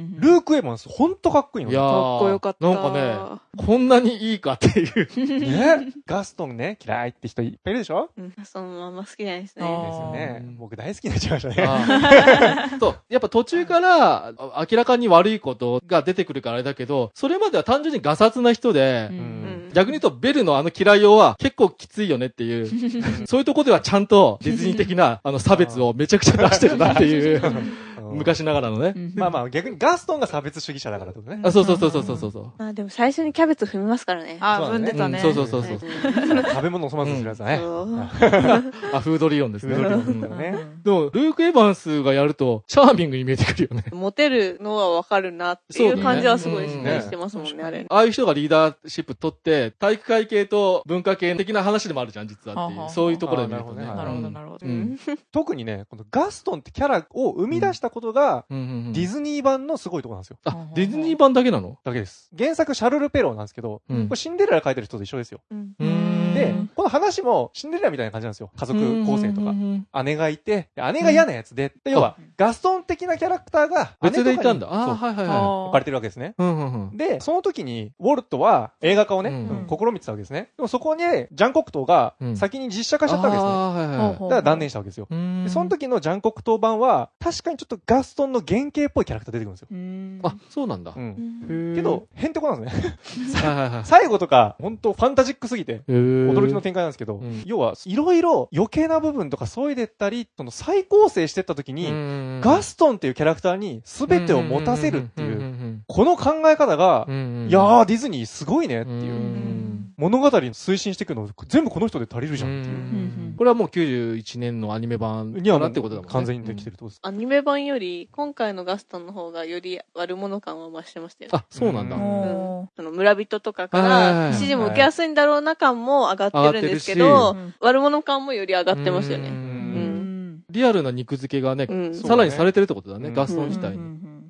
ルーク・エヴァンス、ほんとかっこいいの。
いやー、
かっこよかった。
なんかね、こんなにいいかっていう。
ね。ガストンね、嫌いって人いっぱいいるでしょ？
うん。そのまま好きなんですね。
ですよね。僕大好きになっちゃいましたね。
そう。やっぱ途中から明らかに悪いことが出てくるからあれだけど、それまでは単純にガサツな人で、うん、逆に言うとベルのあの嫌いようは結構きついよねっていう、そういうところではちゃんとディズニー的なあの差別をめちゃくちゃ出してるなっていう。昔ながらのね。
まあまあ逆にガストンが差別主義者だからってことね。
あ、そうそうそうそうそうそう。
あ、でも最初にキャベツ踏みますからね。
あ、踏んでたね。
そうそうそうそう。
食べ物を粗末にするやつだね。
あ、フード理論ですね。
フード理論だね。
でも、ルーク・エヴァンスがやると、チャーミングに見えてくるよね。
モテるのはわかるなっていう感じはすごいしっかりしてますもんね、あれ。
ああいう人がリーダーシップ取って、体育会系と文化系的な話でもあるじゃん、実はっていう。そういうところで見るとね。
なるほど、なるほど。
特にね、このガストンってキャラを生み出したことが、ディズニー版のすごいところなんですよ。
あ、ディズニー版だけなの？
だけです。原作シャルル・ペローなんですけど、これシンデレラ書いてる人と一緒ですよ。で、この話もシンデレラみたいな感じなんですよ。家族構成とか。姉がいて、姉が嫌なやつで、要はガストン的なキャラクターが
別でいたんだ。あ、はいはいはい。
置かれてるわけですね。で、その時にウォルトは映画化をね、試みてたわけですね。でもそこにジャンコクトーが先に実写化しちゃったわけですね。だから断念したわけですよ。で、その時のジャンコクトー版は確かにちょっとガストンの原型っぽいキャラクター出てくるんですよ。
あ、そうなんだ。
うん。けど、へんてこなんですね。最後とか、本当ファンタジックすぎて、驚きの展開なんですけど、要は、いろいろ余計な部分とか削いでったり、その再構成してった時に、ガストンっていうキャラクターに全てを持たせるっていう、この考え方が、いやー、ディズニーすごいねっていう、物語に推進していくの、全部この人で足りるじゃんっていう。
これはもうきゅうじゅういちねんのアニメ版にはなってことだもんね。
完全にできてるってことです。
アニメ版より、今回のガストンの方がより悪者感は増してましたよね。
あ、そうなんだ。うん。
その村人とかから、指示も受けやすいんだろうな感も上がってるんですけど、悪者感もより上がってますよね。うん。
リアルな肉付けがね、さらにされてるってことだね、ガストン自体に。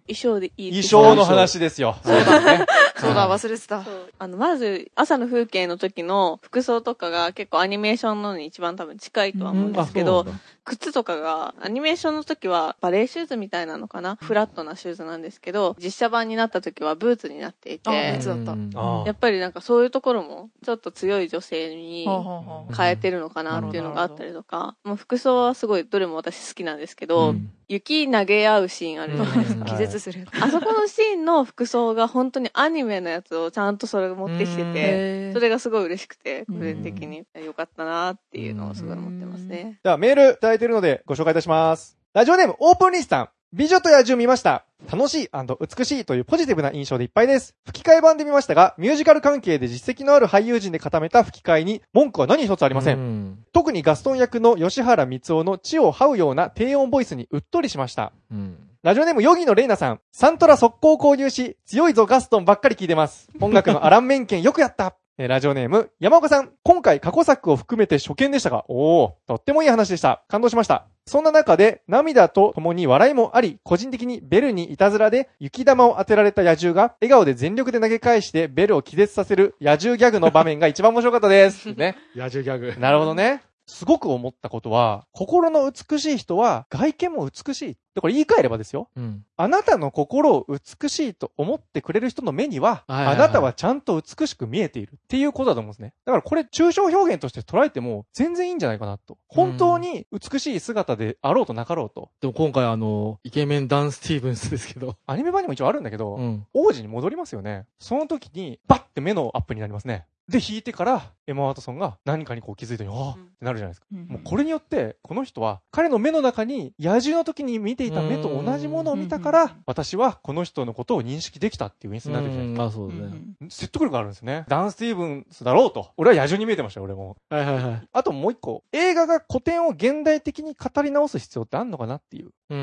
衣装でいい
衣装の話ですよ。
そうだね。そうだ、忘れてた。
そう。あの、まず、朝の風景の時の服装とかが結構アニメーションのに一番多分近いとは思うんですけど、
うん、
靴とかが、アニメーションの時はバレーシューズみたいなのかな、フラットなシューズなんですけど、実写版になった時はブーツになっていて、
あ、ブーツだった。
やっぱりなんかそういうところも、ちょっと強い女性に変えてるのかなっていうのがあったりとか、もう服装はすごいどれも私好きなんですけど、うん、雪投げ合うシーンあるじゃないですか。
気絶する。
あそこのシーンの服装が本当にアニメのやつをちゃんとそれを持ってきてて、それがすごい嬉しくて、個人的に良かったなっていうのをすごい思ってますね。
ではメールいただいているのでご紹介いたします。ラジオネームオープンリスさん。美女と野獣見ました。楽しい&美しいというポジティブな印象でいっぱいです。吹き替え版で見ましたが、ミュージカル関係で実績のある俳優陣で固めた吹き替えに文句は何一つありません。うん、特にガストン役の吉原光夫の地を這うような低音ボイスにうっとりしました。うん、ラジオネームヨギのレイナさん。サントラ速攻購入し、強いぞガストンばっかり聞いてます。音楽のアランメンケンよくやったラジオネーム、山岡さん。今回過去作を含めて初見でしたが、おー、とってもいい話でした。感動しました。そんな中で、涙と共に笑いもあり、個人的にベルにいたずらで雪玉を当てられた野獣が、笑顔で全力で投げ返してベルを気絶させる野獣ギャグの場面が一番面白かったです。ね。
野獣ギャグ。
なるほどね。すごく思ったことは、心の美しい人は外見も美しい。で、これ言い換えればですよ。うん、あなたの心を美しいと思ってくれる人の目には、はいはいはい、あなたはちゃんと美しく見えているっていうことだと思うんですね。だからこれ抽象表現として捉えても全然いいんじゃないかなと。本当に美しい姿であろうとなかろうと。
でも今回あの、イケメンダン・スティーブンスですけど。
アニメ版にも一応あるんだけど、うん、王子に戻りますよね。その時に、バッて目のアップになりますね。で、弾いてから、エマ・ワトソンが何かにこう気づいたように、ああってなるじゃないですか。うん、もうこれによって、この人は、彼の目の中に、野獣の時に見ていた目と同じものを見たから、私はこの人のことを認識できたっていう演出になるじゃないですか。
まあそうね。
説得力があるんですね。ダン・スティーブンスだろうと。俺は野獣に見えてましたよ、俺も。
はいはいはい。
あともう一個、映画が古典を現代的に語り直す必要ってあんのかなっていう。うん。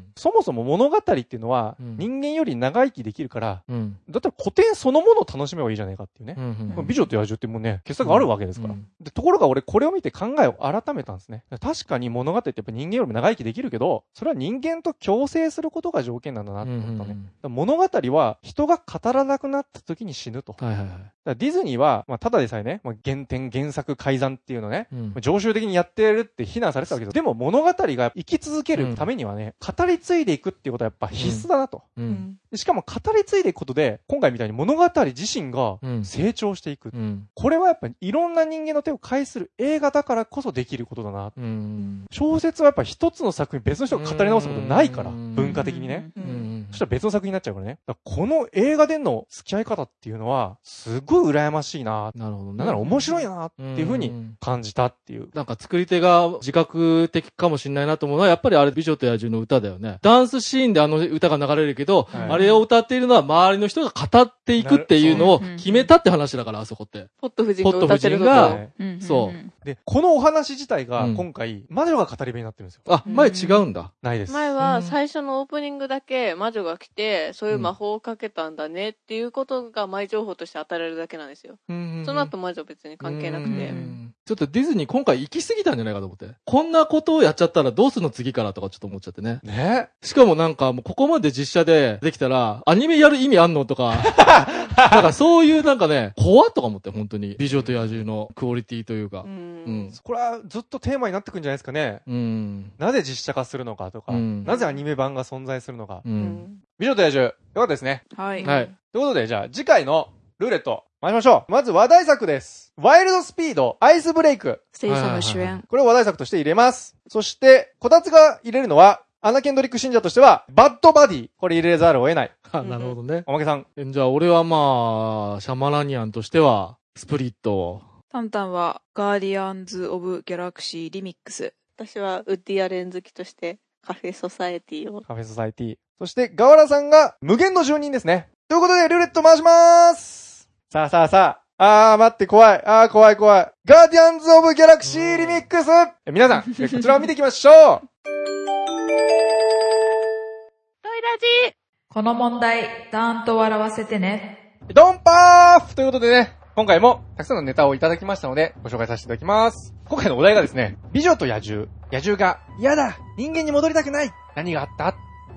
そもそも物語っていうのは、人間より長生きできるから、うん、だったら古典そのものを楽しめばいいじゃないかっていうね。うんうん、美女と野獣ってもうね、傑作あるわけですから、うん、で。ところが俺これを見て考えを改めたんですね。確かに物語ってやっぱ人間よりも長生きできるけど、それは人間と共生することが条件なんだなって思ったね。うんうんうん、物語は人が語らなくなった時に死ぬと。はいはいはい、だからディズニーは、まあ、ただでさえね、まあ、原点、原作、改ざんっていうのね、うん、常習的にやってるって非難されてたわけど、でも物語が生き続けるためにはね、うん、語り継いでいくっていうことはやっぱ必須だなと。うんうんで。しかも語り継いでいくことで、今回みたいに物語自身が成長していく。うん、これはやっぱりいろんな人間の手を介する映画だからこそできることだな。うん、小説はやっぱ一つの作品別の人が語り直すことないから、文化的にね。うん、そしたら別の作品になっちゃうからね。だからこの映画での付き合い方っていうのは、すごい羨ましいな。なるほどね。だから面白いなっていう風に感じたっていう。
なんか作り手が自覚的かもしれないなと思うのは、やっぱりあれ美女と野獣の歌だよね。ダンスシーンであの歌が流れるけど、はい、あれを歌っているのは周りの人が語っていくっていうのを決めたって話だから、あそこって。
ポット夫人が歌ってるのが、
そう。
で、このお話自体が今回、魔女が語り部になってるんですよ。
あ、前違うんだ。
ないです。
前は最初のオープニングだけ魔女が来て、そういう魔法をかけたんだねっていうことが前情報として与えられるだけなんですよ。その後魔女別に関係なくて。
ちょっとディズニー今回行き過ぎたんじゃないかと思って。こんなことをやっちゃったらどうするの次からとかちょっと思っちゃってね。ね。しかもなんかもうここまで実写でできたら、アニメやる意味あんのとか、なんかそういうなんかね、怖っとか思って本当に。美女と野獣のクオリティというか。うん
うん、これはずっとテーマになってくるんじゃないですかね。うん、なぜ実写化するのかとか、うん、なぜアニメ版が存在するのか。うん、美女と野獣、よかったですね。
はい。
はい。ということで、じゃあ次回のルーレット、参りましょう。まず話題作です。ワイルドスピード、アイスブレイク。
ステイサム主演。
これを話題作として入れます。そして、こたつが入れるのは、アナ・ケンドリック信者としては、バッドバディ。これ入れざるを得ない。
なるほどね。
おまけさん。
じゃあ、俺はまあ、シャマラニアンとしては、スプリット。
タンタンは、ガーディアンズ・オブ・ギャラクシー・リミックス。
私は、ウッディアレン好きとして、カフェソサエティを。
カフェソサエティ。そして、ガワラさんが、無限の住人ですね。ということで、ルーレット回しまーす。さあさあさあ。あー、待って、怖い。あー、怖い怖い。ガーディアンズ・オブ・ギャラクシー・リミックス。え皆さん、こちらを見ていきましょう。ト
イラジ
この問題、ちゃんと笑わせてね。
ドンパーフということでね、今回もたくさんのネタをいただきましたので、ご紹介させていただきます。今回のお題がですね、美女と野獣。野獣が、嫌だ、人間に戻りたくない。何があった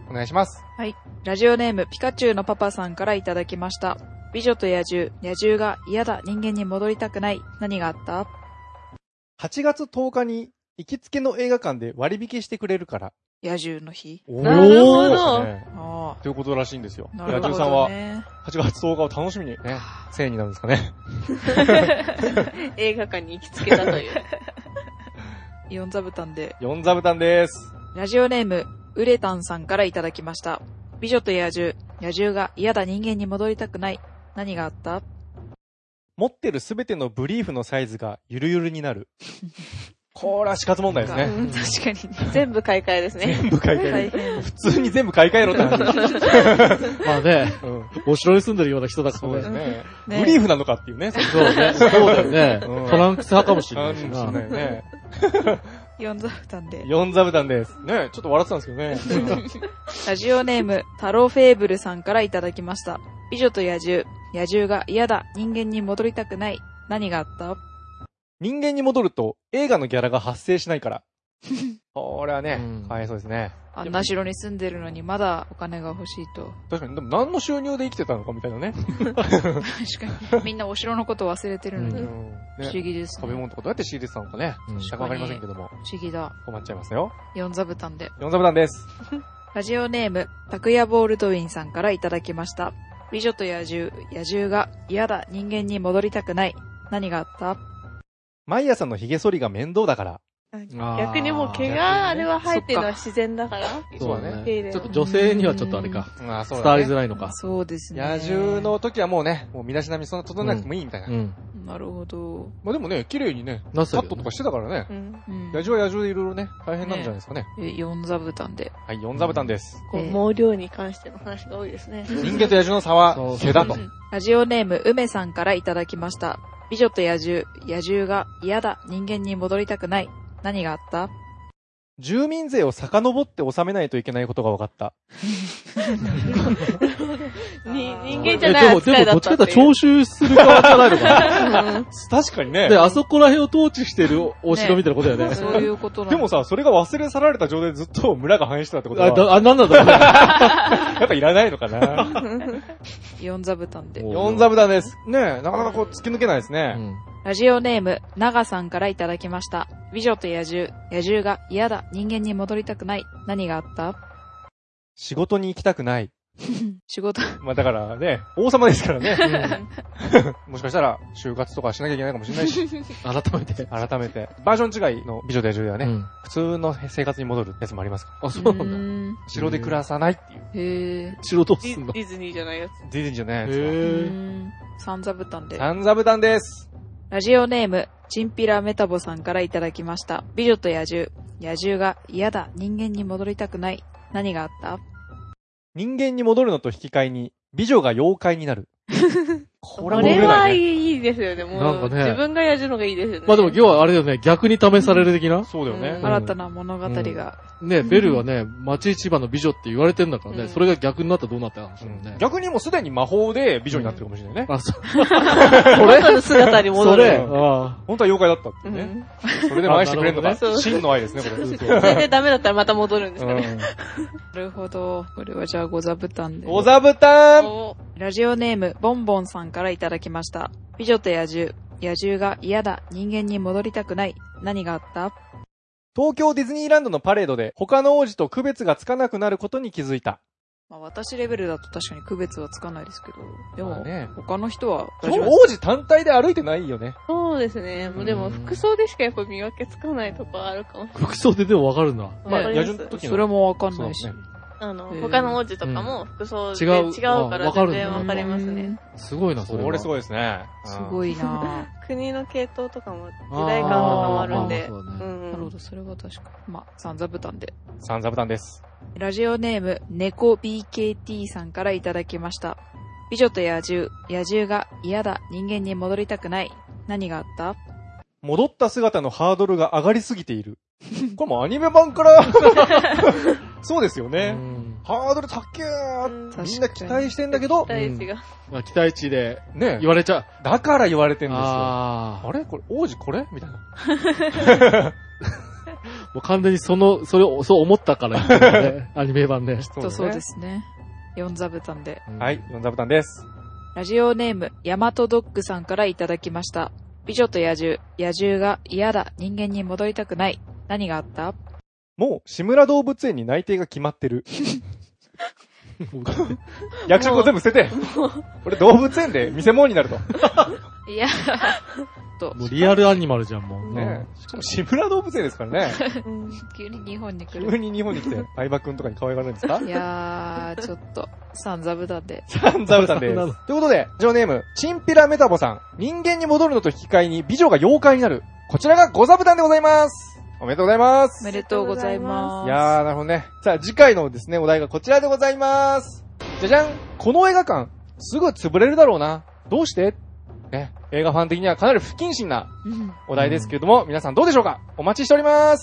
お願いします。
はい。ラジオネームピカチュウのパパさんからいただきました。美女と野獣、野獣が嫌だ、人間に戻りたくない。何があった？
はちがつとおかに行きつけの映画館で割引してくれるから。
野獣の日？
なるほど。
ね、
あ
ということらしいんですよ。
なるほどね。
野獣さんははちがつとおかを楽しみにね、せいになるんですかね。
映画館に行きつけたという。
四座布団で。
四座布団です。
ラジオネーム、ウレタンさんからいただきました。美女と野獣、野獣が嫌だ、人間に戻りたくない。何があった？
持ってるすべてのブリーフのサイズがゆるゆるになる。これは死活問題ですね。
うん、
確かにね。
全部買い替えですね。
全部買い替え。普通に全部買い替えろって話。
まあね、うん、お城に住んでるような人だからね。
そうですね。
ね
ブリーフなのかっていうね。
そうね。そうだよね。
うん、
トランクス派かもしれないしな。
かもしれないね。
四座布団で。
四座布団です。ね、ちょっと笑ってたんですけどね。
ラジオネーム、タロフェーブルさんからいただきました。美女と野獣、野獣が嫌だ、人間に戻りたくない。何があった？
人間に戻ると映画のギャラが発生しないから。これはね、うん、かわいそうですね。
あんな城に住んでるのにまだお金が欲しいと。
確かに、でも何の収入で生きてたのかみたいなね。
確かに。みんなお城のこと忘れてるのに。うん、ね、不思議ですね。
食べ物とかどうやって仕入れてたのかね。うん、全くわかりませんけども。
不思議だ。
困っちゃいますよ。
四座布団で。
四座布団です。
ラジオネーム、タクヤボールドウィンさんからいただきました。美女と野獣、野獣が嫌だ、人間に戻りたくない。何があった？
毎朝の髭剃りが面倒だから。
逆にもう毛があれは生えてるのは自然だから。
そうだね。ちょっと女性にはちょっとあれか。ああ、そうだね。伝わりづらいのか。
そうですね。
野獣の時はもうね、もう身だしなみそんな整えなくてもいいみたいな。うん。
なるほど。
まあでもね、綺麗にね、カットとかしてたからね。うん。野獣は野獣でいろいろね、大変なんじゃないですかね。
え、四座布団で。
はい、四座布団です。
毛量に関しての話が多いですね。
人間と野獣の差は毛だと。
ラジオネーム、梅さんからいただきました。美女と野獣、野獣が嫌だ、人間に戻りたくない。何があった？
住民税を遡って納めないといけないことが分かった。
に人間じゃない扱いだったっていう。でも、でもどっちかというと
徴収する側じゃないのかな。
確かにね。
で、あそこら辺を統治してるお城みたいなことだよね。
ね、そういうことなん
でもさ、それが忘れ去られた状態でずっと村が繁栄してたってことは。
あ、だあなんなんだろうね。
やっぱいらないのかな。
四座布団で。
四座布団です。ねえ、なかなかこう突き抜けないですね。うん、
ラジオネーム、長さんからいただきました。美女と野獣、野獣が嫌だ、人間に戻りたくない。何があった？
仕事に行きたくない。
仕事
まあだからね、王様ですからね。うん、もしかしたら、就活とかしなきゃいけないかもしれないし。
改めて。
改めて。バージョン違いの美女と野獣ではね、うん、普通の生活に戻るやつもありますから。
あ、そうなん
だ。城で暮らさないっていう。
へー。
城どうすんの？
ディズニーじゃないやつ。
ディズニーじゃないやつ。へ
ー。三座布団で。
三座布団です。
ラジオネーム、チンピラメタボさんからいただきました。美女と野獣。野獣が嫌だ、人間に戻りたくない。何があった？
人間に戻るのと引き換えに、美女が妖怪になる。
これは、ね、これはいいですよね。もう
なんかね、
自分が野獣のがいいですよね。
まあでも要はあれだよね、逆に試される的な、うん、
そうだよね、
うん。新たな物語が。
うん、ね、ベルはね、町一番の美女って言われてんだからね、うん、それが逆になったらどうなった話だもんね、うん。
逆にもうすでに魔法で美女になってるかもしれないね。うん、あ、そう。
これの姿に戻る。
それ、ああ本当は妖怪だったってね。うん、それでも愛してくれるのか、ね、真の愛ですね、これ。
それでダメだったらまた戻るんですかね。うん、
なるほど。これはじゃあ、ゴザブタンで。
ゴザブタン
ラジオネーム、ボンボンさんからいただきました。美女と野獣。野獣が嫌だ。人間に戻りたくない。何があった？
東京ディズニーランドのパレードで他の王子と区別がつかなくなることに気づいた。
まあ私レベルだと確かに区別はつかないですけど。でも、ね、他の人は
大丈夫です。王子単体で歩いてないよね。
そうですね。もうでも服装でしかやっぱ見分けつかないとこあるかもしれない。
服装ででもわかるんだ。
まあ、野獣の時の。
それもわかんないし。
あの、他の王子とかも服装で違うから全然わかりますね。
すごいな、それは。
これすごいですね。
すごいな
国の系統とかも、時代感とかもあるんで。
なるほど、それは確かに。まあ、三座布団で。
三座布団です。
ラジオネーム、猫 ビーケーティー さんからいただきました。美女と野獣、野獣が嫌だ、人間に戻りたくない。何があった？
戻った姿のハードルが上がりすぎている。これもアニメ版からそうですよね。ハードル高ーみんな期待してんだけど、
期待値が、
うんまあ、期待値でね言われちゃう。
だから言われてんですよ。
あ,
あれこれ王子これみたいな。
もう完全にその、それを、そう思ったから言ってるね。アニメ版ね。
とそうですね。四座ブタンで。
うん
はい、四座ボタンです。
ラジオネーム、ヤマトドッグさんからいただきました。美女と野獣。野獣が嫌だ。人間に戻りたくない。何があった？
もう、志村動物園に内定が決まってる。役職を全部捨てて、俺動物園で見せ物になると。
いや、と。
もうリアルアニマルじゃん、もう。
ねえ。しかも志村動物園ですからね。
急に日本に来
急
る。
に日本に来て、相葉くんとかに可愛がられるんですか？
いやー、ちょっと、三座ブタンで。
サンザブタンです。ということで、ラジオネーム、チンピラメタボさん。人間に戻るのと引き換えに美女が妖怪になる。こちらがゴザブタンでございます。おめでとうございます。
おめでとうございます。
いやー、なるほどね。さあ、次回のですね、お題がこちらでございます。じゃじゃん。この映画館、すぐ潰れるだろうな。どうしてね、映画ファン的にはかなり不謹慎な
うん
お題ですけれども、皆さんどうでしょうか？お待ちしております。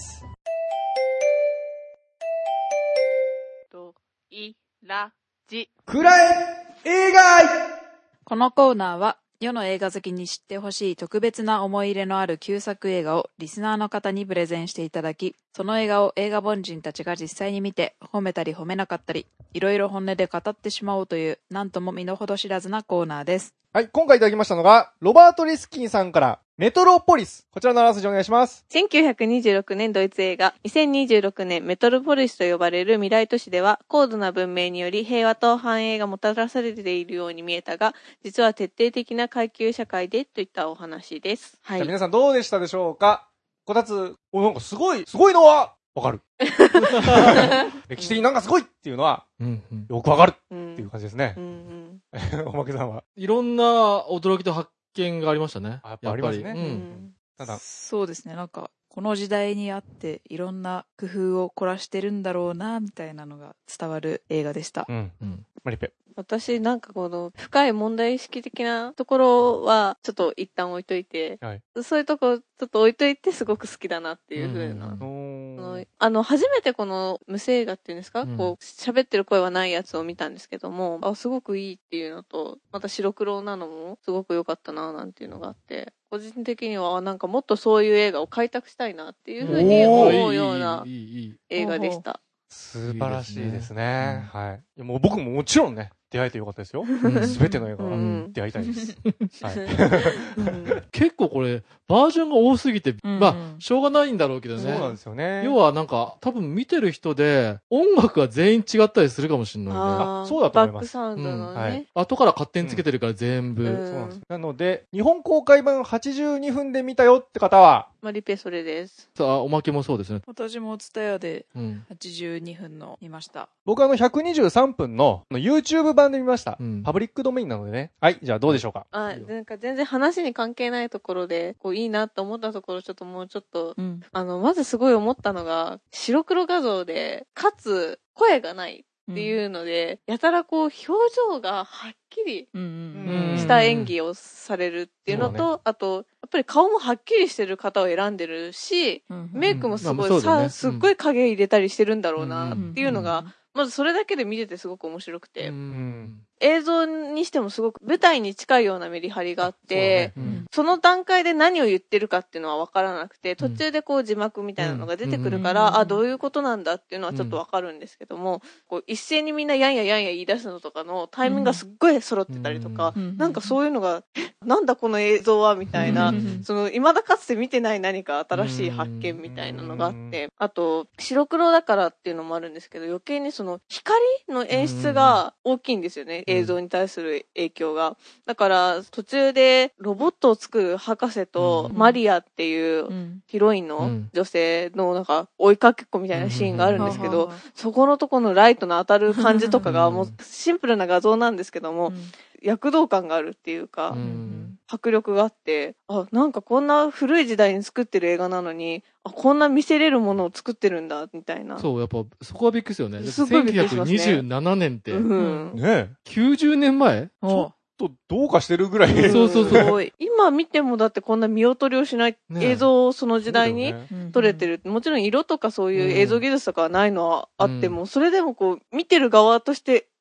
と、い、ら、じ。
くらえ映画愛。
このコーナーは、世の映画好きに知ってほしい特別な思い入れのある旧作映画をリスナーの方にプレゼンしていただき、その映画を映画凡人たちが実際に見て、褒めたり褒めなかったり、いろいろ本音で語ってしまおうという、なんとも身の程知らずなコーナーです。
はい、今回いただきましたのが、ロバート・リスキンさんから、メトロポリス。こちらのあらすじお願いします。
せんきゅうひゃくにじゅうろくねんドイツ映画、にせんにじゅうろくねんメトロポリスと呼ばれる未来都市では、高度な文明により平和と繁栄がもたらされているように見えたが、実は徹底的な階級社会でといったお話です。は
じゃあ
い。
皆さんどうでしたでしょうか？こたつ、お、なんかすごい、すごいのは、わかる。歴史的になんかすごいっていうのは、
うんうん
よくわかるっ
うん
ていう感じですね
う。ん
おまけさんは。
いろんな驚きと発見がありましたね。
あやっぱありますね
うん。
やっぱりうん
うん
ただ、
そうですね、なんか、この時代にあって、いろんな工夫を凝らしてるんだろうな、みたいなのが伝わる映画でした。
うん。
うん
マリペ。
私なんかこの深い問題意識的なところはちょっと一旦置いといて、
はい。
そういうとこちょっと置いといてすごく好きだなっていう風な。
うん
お
そ
ー
のあの、初めてこの無声映画っていうんですか、
うん
こう、喋ってる声はないやつを見たんですけども、あ、すごくいいっていうのと、また白黒なのもすごく良かったななんていうのがあって、個人的にはなんかもっとそういう映画を開拓したいなっていう風に
おー
思うようない
いいいいいい
映画でした。
素晴らしいですね。
うん
はい。いやもう僕ももちろんね、出会えてよかったですよ。すべての映画は
うん
出会いたいです。はい。
うん
結構これ、バージョンが多すぎて、
うん
まあ、しょうがないんだろうけどね。
そうなんですよね。
要はなんか、多分見てる人で、音楽が全員違ったりするかもしれないね。
あー
そうだと思います
バックサウンドの
うん
ね。
はい
後から勝手につけてるから全部。
うん
そうなんです。なので、日本公開版はちじゅうにふんで見たよって方は、
マリペそれです。
さあ、おまけもそうですね。
私もツタヤで
うん。
はちじゅうにふんの見ました。
僕あのひゃくにじゅうさんぷんの YouTube 版で見ました。
うん
パブリックドメインなのでね。はい、じゃあどうでしょうか？
あ、なんか全然話に関係ないところで、こういいなと思ったところ、ちょっともうちょっと、
うん。
あの、まずすごい思ったのが、白黒画像で、かつ声がないっていうので、やたらこう表情がはっきり
うん。
うん
うん。
した演技をされるっていうのと、
そう
あと、やっぱり顔もはっきりしてる方を選んでるし、
うん。
メイクもすごい、
まあそうだよね
さ、すっごい影入れたりしてるんだろうな
うん
っていうのが、まずそれだけで見ててすごく面白くて、
うん
映像にしてもすごく舞台に近いようなメリハリがあって、
そうだね
その段階で何を言ってるかっていうのは分からなくて、途中でこう字幕みたいなのが出てくるから、
うん
あ、どういうことなんだっていうのはちょっと分かるんですけども、こう一斉にみんなやんややんや言い出すのとかのタイミングがすっごい揃ってたりとか、
うん
なんかそういうのが、えなんだこの映像はみたいな、
うん
その未だかつて見てない何か新しい発見みたいなのがあって、あと白黒だからっていうのもあるんですけど、余計にその光の演出が大きいんですよね、映像に対する影響が。だから途中でロボットを作る博士とマリアっていう
うん。
ヒロインの女性のなんか追いかけっこみたいなシーンがあるんですけど、そこのとこのライトの当たる感じとかがもうシンプルな画像なんですけども、躍動感があるっていうか、
うん
迫力があって、あ、なんかこんな古い時代に作ってる映画なのに、あ、こんな見せれるものを作ってるんだ、みたいな。
そう、やっぱ、そこはびっくりですよね。
すごいびっくりしますね
せんきゅうひゃくにじゅうななねんって、
うん。
ねえ。
きゅうじゅうねんまえ
お
と、どうかしてるぐらい。
そうそうそう
すごい。今見てもだってこんな見劣りをしない
ね
映像をその時代に
そうだよね
撮れてる。もちろん色とかそういう映像技術とかはないのはあっても、それでもこう、見てる側として、おっ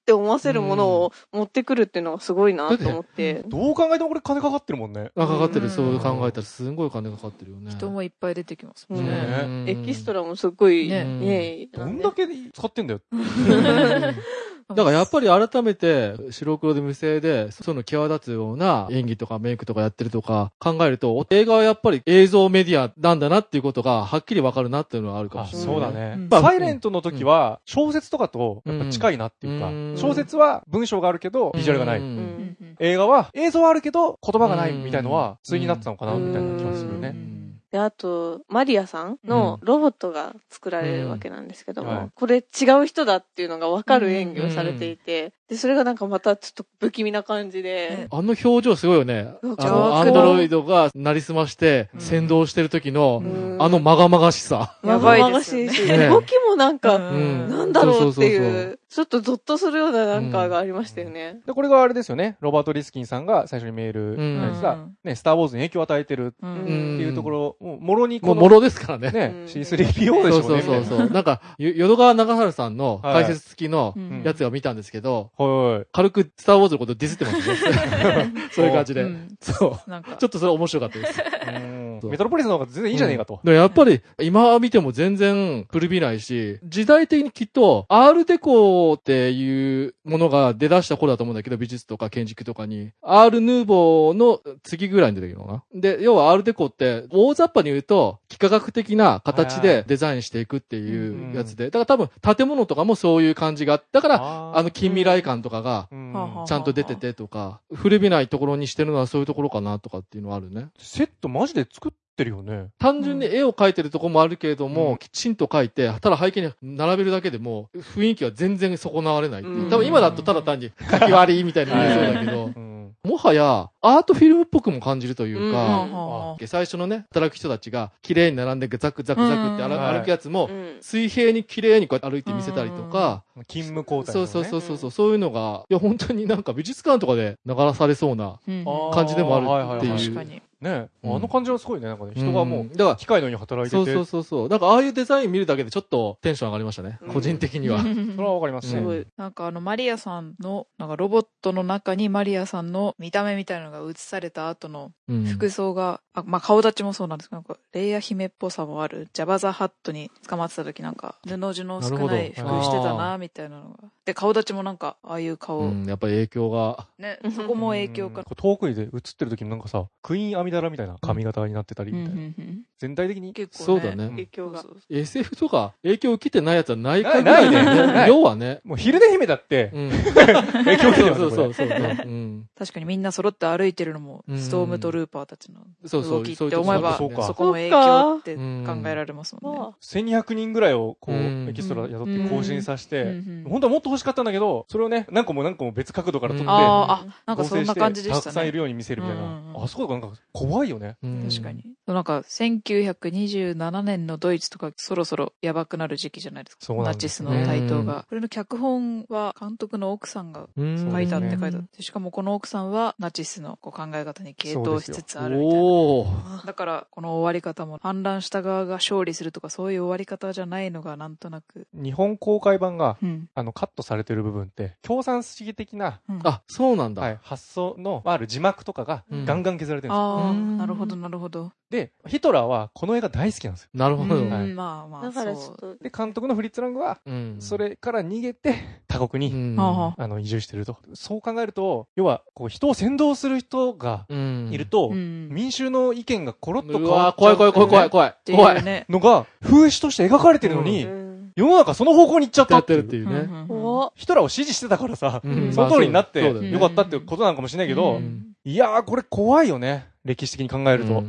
って思わせるものを持ってくるっていうのがすごいなと思って。
どう考えてもこれ金かかってるもんね。
あ、かかってる。そう考えたらすんごい金かかってるよね。
人もいっぱい出てきますもん
ね。
ね。
エキストラもすごい、
ね。
ね
どんだけ使ってんだよ。
だからやっぱり改めて白黒で無声でそういうの際立つような演技とかメイクとかやってるとか考えると映画はやっぱり映像メディアなんだなっていうことがはっきりわかるなっていうのはあるかもしれない。
そうだね。
うん
まあ、サイレントの時は小説とかとやっぱ近いなっていうか、
うん、
小説は文章があるけどビジュアルがない。
うん
うん
映画は映像はあるけど言葉がないみたいのは対になってたのかなみたいな気がするよね。
で、あと、マリアさんのロボットが作られるわけなんですけども、
うんはい、
これ違う人だっていうのが分かる演技をされていて、で、それがなんかまたちょっと不気味な感じで。
あの表情すごいよね。あの、アンドロイドがなりすまして先導してる時の、うん、あのまがまがしさ。
やばいですよね。しいし、動きもなんか、うん、なんだろうっていう。ちょっとゾッとするようななんかがありましたよね。
うん、で、これがあれですよね。ロバート・リスキンさんが最初にメールにさ、うん、ね、スター・ウォーズに影響を与えてるっていうところ、もう、もろにこの。
もう、もろですからね。
ね、シースリーピーオー でしょうね。
そうそうそう。なんか、淀川長春さんの解説付きのやつを見たんですけど、はい、軽くスター・ウォーズのことディスってますね。そういう感じで。うん、そう。なんかちょっとそれ面白かったです。
メトロポリスの方が全然いいじゃねえかと。
うん、やっぱり、今見ても全然古びないし、時代的にきっと、アールデコっていうものが出だした頃だと思うんだけど、美術とか建築とかに、アールヌーボーの次ぐらいに出てくるのかな。で、要はアールデコって、大雑把に言うと、幾何学的な形でデザインしていくっていうやつで、だから多分建物とかもそういう感じが、だから、あの近未来感とかが、ちゃんと出ててとか、古びないところにしてるのはそういうところかなとかっていうのはあるね。
セットマジで作ってるよね。
単純に絵を描いてるところもあるけれども、うん、きちんと描いて、ただ背景に並べるだけでも、雰囲気は全然損なわれないっていう。うん、多分今だとただ単に描き割りみたいな言いそうだけど、うん、もはやアートフィルムっぽくも感じるというか、うん、最初のね、働く人たちが綺麗に並んでザクザクザクって歩くやつも、水平に綺麗にこう歩いて見せたりとか、
勤務交代、
ね、そうそうそうそう、そういうのが、いや本当になんか美術館とかで流されそうな感じでもあるっていう。
確かに。
ね、うん、あの感じはすごいね。なんかね、人がもう、だから機械のように働いてて。
そうそうそう。なんかああいうデザイン見るだけでちょっとテンション上がりましたね。うん、個人的には。そ
れはわかりますね。
すごい。なんかあの、マリアさんの、なんかロボットの中にマリアさんの見た目みたいなのが映された後の服装が、うん、あまあ顔立ちもそうなんですけど、なんかレイヤ姫っぽさもある、ジャバザハットに捕まってた時なんか、布地の少ない服してたな、みたいなのが。で、顔立ちもなんか、ああいう顔。
うん、やっぱり影響が。
ね、そこも影響か。
遠くにで映ってる時もなんかさ、クイーンアミダラみたいな髪型になってたりみたいな、うんうんうん、全体的に
結構、ね、そうだね
影響が
エスエフ とか影響を受けてないやつはないかぐらいね。要はね、
もう昼寝姫だって、うん、影響を受けてますよ。
そうそうそう、ねうん、
確かにみんな揃って歩いてるのもストームトルーパーたちの動きって思えば、そこも影響って考えられますもんね。
せんにひゃくにんぐらいをこうエキストラ雇って更新させて、本当はもっと欲しかったんだけど、それをね何個も何個も別角度から撮って、
ああ、なんかそんな感じでしたね。
たくさんいるように見せるみたいな、あそこがなんか怖いよね。
確かに。なんか、せんきゅうひゃくにじゅうななねんのドイツとかそろそろやばくなる時期じゃないですか。ナチスの台頭が。これの脚本は監督の奥さんが書いたって書いてあって、しかもこの奥さんはナチスのこう考え方に傾倒しつつあるみたいな。だから、この終わり方も反乱した側が勝利するとかそういう終わり方じゃないのがなんとなく。
日本公開版が、うん、あの、カットされてる部分って、共産主義的な、
うん、あ、そうなんだ。
はい、発想のある字幕とかがガンガン削られてるんですよ。
ああ、なるほど、なるほど。
で、ヒトラーはこの映画大好きなんですよ。
なるほど。はい、
まあまあ、
だからちょっと。
で、監督のフリッツ・ラングは、うん、それから逃げて、他国に、うん、あの、移住してると。そう考えると、要は、こう、人を先導する人がいると、うん、民衆の意見がコロッと変わっちゃう、ね。
怖い怖い怖い怖い怖い。怖い。
ね、のが、風刺として描かれてるのに、うん、世の中その方向に行っちゃったっていう。
っていうね。
ヒトラーを支持してたからさ、うん、その通りになってよかったってことなのかもしれないけど、うん、いやー、これ怖いよね。歴史的に考えると。うん、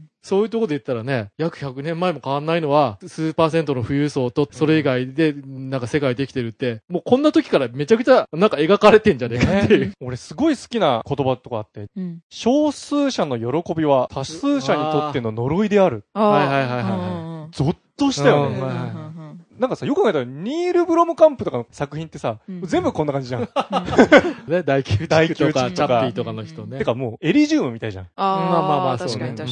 そういうところで言ったらね、約ひゃくねんまえも変わんないのは、数パーセントの富裕層と、それ以外で、なんか世界できてるって、もうこんな時からめちゃくちゃ、なんか描かれてんじゃねえかっていう。ね、
俺すごい好きな言葉とかあって、うん、少数者の喜びは多数者にとっての呪いである。
あはいはいはいはい。
ゾッとしたよね。なんかさ、よく考えたら、ニール・ブロムカンプとかの作品ってさ、うん、全部こんな感じじゃん。
ね、大宮地区とか、チャッピーとかの人ね。
てかもう、エリジウムみたいじゃん。
ああ、まあまあまあ、確かに確かに。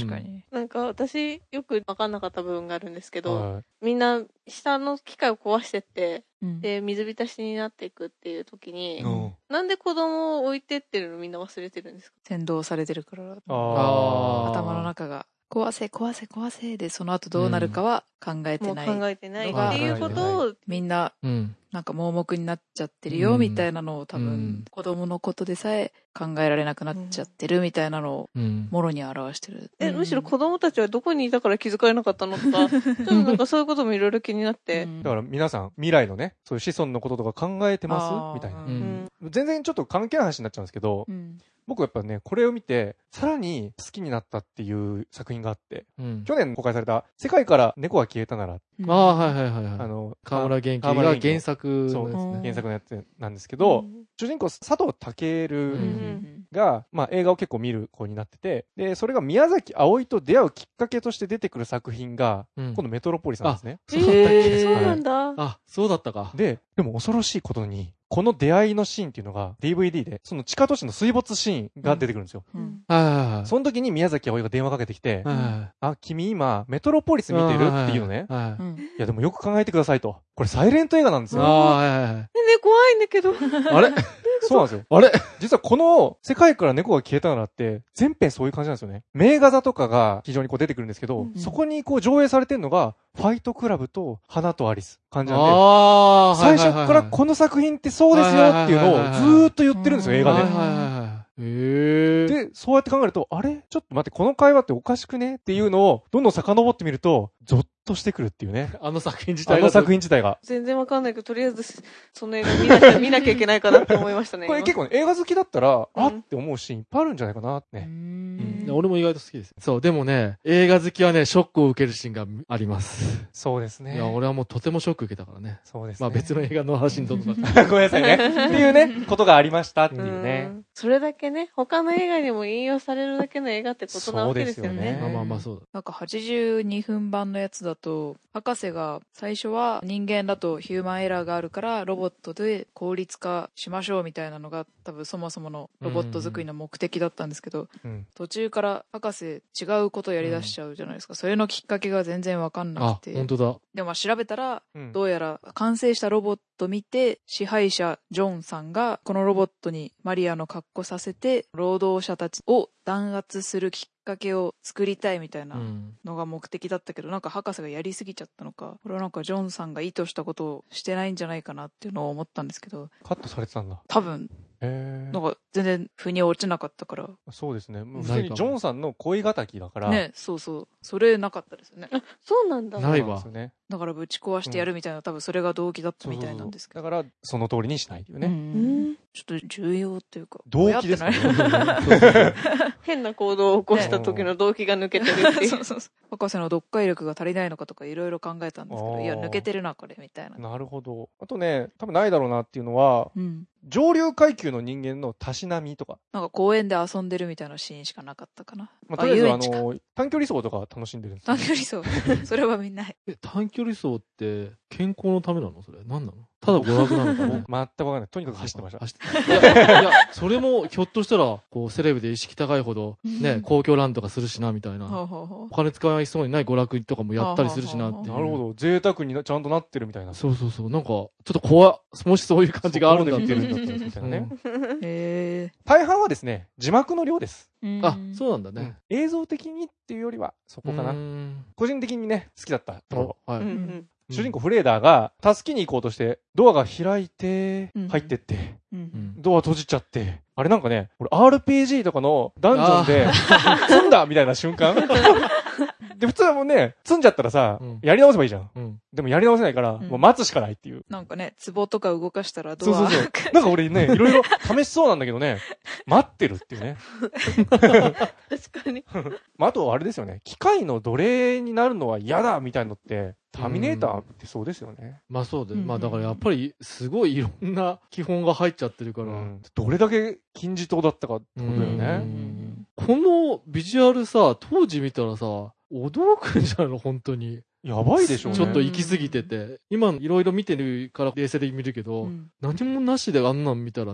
なんか私よく分かんなかった部分があるんですけど、
はい
みんな下の機械を壊してって、
うん
で、水浸しになっていくっていう時に、
うん
なんで子供を置いてってるのみんな忘れてるんですか？
先導されてるから、
あ
あー
頭の中が、壊せ、壊せ、壊せで、その後どうなるかは考えて
もう
ない。
考えてない
のが
っていうことを、
みんな、
うん。
なんか盲目になっちゃってるよ、
うん
みたいなのを多分、
うん
子供のことでさえ考えられなくなっちゃってるみたいなのを、
うん。
もろに表してる。
え、
うん
むしろ子供たちはどこにいたから気づかれなかったのとか、ちょっとなんかそういうこともいろいろ気になって、
うん
だから皆さん、未来のね、そういう子孫のこととか考えて
あ
ます
ー
みたいな。
う
うんん。
全然ちょっと関係ない話になっちゃうんですけど、
うん
僕やっぱね、これを見て、さらに好きになったっていう作品があって、
うん。
去年公開された、世界から猫が消えたなら、
ああ、はいはいはいはい。
あの、
河村元気
河村元気の
が原作
そうですね、
のやつね。
原作のやつなんですけど、
うん
主人公、佐藤健
う
うんん
が、まあ映画を結構見る子になってて、で、それが宮崎葵と出会うきっかけとして出てくる作品が、
うん
今度メトロポリスなんですね。
え
そうだったっけ
ー、そうなんだ。
あ、そうだったか。
で、でも恐ろしいことに、この出会いのシーンっていうのが ディーブイディー で、その地下都市の水没シーンが出てくるんですよ。
うん
はいはいはい。
その時に宮崎葵が電話かけてきて、
はいはい
あ、君今、メトロポリス見てるっていうのね。
はいはい。
うん
いやでもよく考えてくださいと。これサイレント映画なんですよ。
ああ、はいはいはい。
ね、怖いんだけど。
あれ
そうなんですよ。
あれ
実はこの世界から猫が消えたならって、全編そういう感じなんですよね。名画座とかが非常にこう出てくるんですけど、
うん
そこにこう上映されてるのが、ファイトクラブと花とアリス感じなんで、
ああ、
最初からこの作品ってそうですよっていうのをずーっと言ってるんですよ、映画で
はいはい。はいはい。へえ。
で、そうやって考えると、あれちょっと待って、この会話っておかしくねっていうのを、どんどん遡ってみると、ゾッとしてくるっていうね。
あの作品自体が。
あの作品自体が。
全然わかんないけど、とりあえず、その映画見なきゃ、見なきゃいけないかなって思いましたね。
これ結構ね、映画好きだったら、あ
うん
って思うシーンいっぱいあるんじゃないかなって
う
ね。
うん
ん
俺も意外と好きです。そう、でもね、映画好きはね、ショックを受けるシーンがあります。
そうですね。
いや、俺はもうとてもショック受けたからね。
そうですね。
まあ別の映画の話にどんどん。
ごめんなさいね。っていうね、ことがありましたっていうね。
んそれだけね、他の映画にも引用されるだけの映画ってことなわけですよ
そうですよね
ね。
まあまあまあそうだ。
なんかはちじゅうにふん版のやつだと、博士が最初は人間だとヒューマンエラーがあるからロボットで効率化しましょうみたいなのが多分そもそものロボット作りの目的だったんですけど、
うん。
途中から博士違うことやりだしちゃうじゃないですか。それのきっかけが全然わかんな
あ
く、て。
本当だ。
でもまあ調べたら、
うん
どうやら完成したロボット見て、支配者ジョンさんがこのロボットにマリアの格好させて、労働者たちを弾圧するきっかけを作りたいみたいな
うん。
のが目的だったけど、なんか博士がやりすぎちゃったのか、これはなんかジョンさんが意図したことをしてないんじゃないかなっていうのを思ったんですけど、
カットされてたんだ。
多分、
へ
なんか全然腑に落ちなかったから、
ーそうですね。もう普通
ないかも
にジョンさんの恋敵だから。
ね、そうそう、それなかったですよね。
あ、そうなんだ。
ないわ
そうなんですよね。
だからぶち壊してやるみたいな、多分それが動機だったみたいなんですけど。
だから、その通りにしないという
う
ね。
うんん。
ちょっと重要っていうか。
動機ですかね
親ってない
変な行動を起こした時の動機が抜けてるってい
そうう。そうそう。博士の読解力が足りないのかとかいろいろ考えたんですけど、
あー
いや、抜けてるな、これ、みたいな。
なるほど。あとね、多分ないだろうなっていうのは、
うん。
上流階級の人間のたしなみとか。
なんか公園で遊んでるみたいなシーンしかなかったかな。
まあ、とりあえずあ
遊園地か
の、短距離走とか楽しんでるんですよ
短距離走。それはみんな。
え、短距離走って健康のためなのそれ。何なのただ娯楽なのかな
全くわかんない。とにかく走ってました。
走っていや、いや、それもひょっとしたら、こう、セレブで意識高いほど、ね、公共ランとかするしな、みたいな。
ほうほうほ
お金使わないそうにない娯楽とかもやったりするしなっていう。
なるほど。贅沢になちゃんとなってるみたいな。
そうそうそう。なんか、ちょっと怖っ。もしそういう感じがあるんだって
そこまで見てるんだったらみたいなね。
う。へ
大半はですね、字幕の量です。
え。
あ、そうなんだ
うん
ね。
映像的にっていうよりは、そこか
うー
な。
ん
個人的にね、好きだったところ。
あはい。
うんうん。
主人公フレーダーが、助けに行こうとして、ドアが開いて
うん、
入ってって、
う。
うんん
ドア閉じちゃって、あれなんかね、俺 アールピージー とかのダンジョンで、積んだみたいな瞬間で、普通はもうね、積んじゃったらさ、
うん
やり直せばいいじゃん。
うん。
でもやり直せないから、
ん
もう待つしかないっていう。
なんかね、壺とか動かしたらドア。
そうそうそう。なんか俺ね、いろいろ試しそうなんだけどね、待ってるっていうね。
確かに。
まあ、あとあれですよね、機械の奴隷になるのは嫌だみたいのって、ターミネーターってそうですよね。
まあそうで、
うん
まあだからやっぱり、すごいいろんな基本が入っちゃってるから。
うんどれだけ金字塔だったかってことだよ
う
ね。
んこのビジュアルさ、当時見たらさ、驚くんじゃないの本当に。
やばいでしょうね。
ちょっと行き過ぎてて。今いろいろ見てるから冷静で見るけど、
うん
何もなしであんなん見たらね、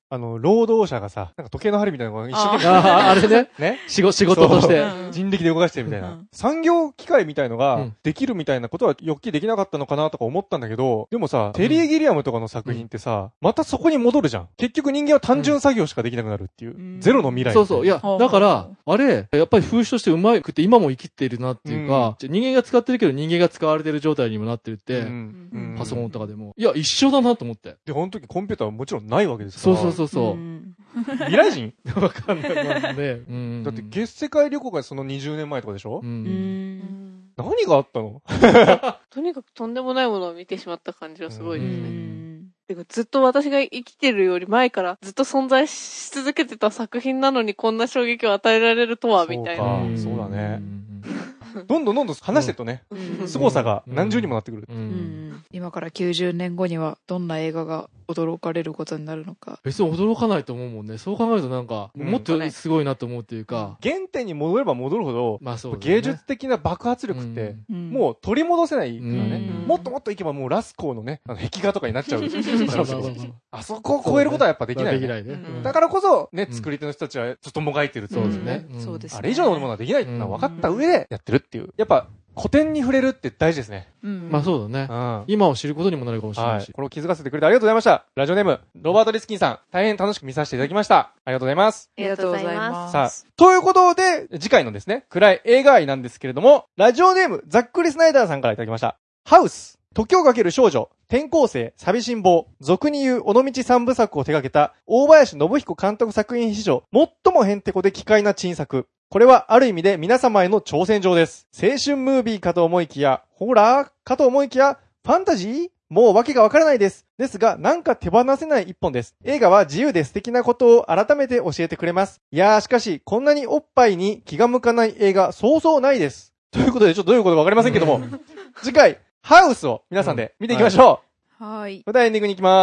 あの、労働者がさ、なんか時計の針みたいなのが一生懸命、
ああ、あれね。
ね。
仕事、仕事として。
うん
人力で動かしてるみたいな。
うん
産業機械みたいの
う
が
ん
できるみたいなことはよっきりできなかったのかなとか思ったんだけど、でもさ、テリー・ギリアムとかの作品ってさ、またそこに戻るじゃん。結局人間は単純作業しかできなくなるっていう。
うん
ゼロの未来。
そうそう。いや、
ほう
だから、あれ、やっぱり風刺としてうまくて今も生きているなっていうか、人間が使ってるけど人間が使われてる状態にもなってるって、
うんうん
パソコンとかでも。いや、一緒だなと思って。
で、この時コンピューターはもちろんないわけですか
そう
ら。
そうそうそう。
ん
未来人
わかんないまあね。うん
だって月世界旅行がそのにじゅうねんまえとかでしょ
う。
うんん
何があったの
とにかくとんでもないものを見てしまった感じはすごいです
う
ね。
ん
てかずっと私が生きてるより前からずっと存在し続けてた作品なのにこんな衝撃を与えられるとは、みたいな。
あ
ん
そうだね
ん
どんどんどんどん話してるとね、
うん
凄さが何重にもなってくる。
う
うんん今からきゅうじゅうねんごにはどんな映画が驚かれることになるのか。
別に驚かないと思うもんね。そう考えるとなんか、
うん
もっとすごいなと思うっていうか。
原点に戻れば戻るほど、
まあそうだね。
芸術的な爆発力って、
うん
もう取り戻せないからね。
うん
もっともっといけばもうラスコーのね、あの壁画とかになっちゃう。
まあまあまあま
あそこを超えることはやっぱできない、ね。
できないね。
うん
だからこそ、ね、
うん
作り手の人たちはずっともがいてるってい
そうですね。
うんそうですね
あれ以上のものはできないっていうのは分かった上でやってるっていう。やっぱ古典に触れるって大事ですね。
うん
まあそうだね
う。ん。
今を知ることにもなるかもしれな
はいい
し。。
これを気づかせてくれてありがとうございました。ラジオネーム、ロバート・リスキンさん。大変楽しく見させていただきました。ありがとうございます。
ありがとうございます。
さあ、ということで、次回のですね、暗い映画愛なんですけれども、ラジオネーム、ザックリ・スナイダーさんからいただきました。ハウス。時をかける少女、転校生、寂しん坊、俗に言う尾道三部作を手掛けた、大林信彦監督作品史上、最もヘンテコで奇怪な珍作。これはある意味で皆様への挑戦状です。青春ムービーかと思いきや、ホラーかと思いきや、ファンタジーもうわけがわからないです。ですが、なんか手放せない一本です。映画は自由で素敵なことを改めて教えてくれます。いやー、しかし、こんなにおっぱいに気が向かない映画、そうそうないです。ということで、ちょっとどういうことかわかりませんけども、次回、ハウスを皆さんで見ていきましょう。
はーい。
それではエンディングに行きます。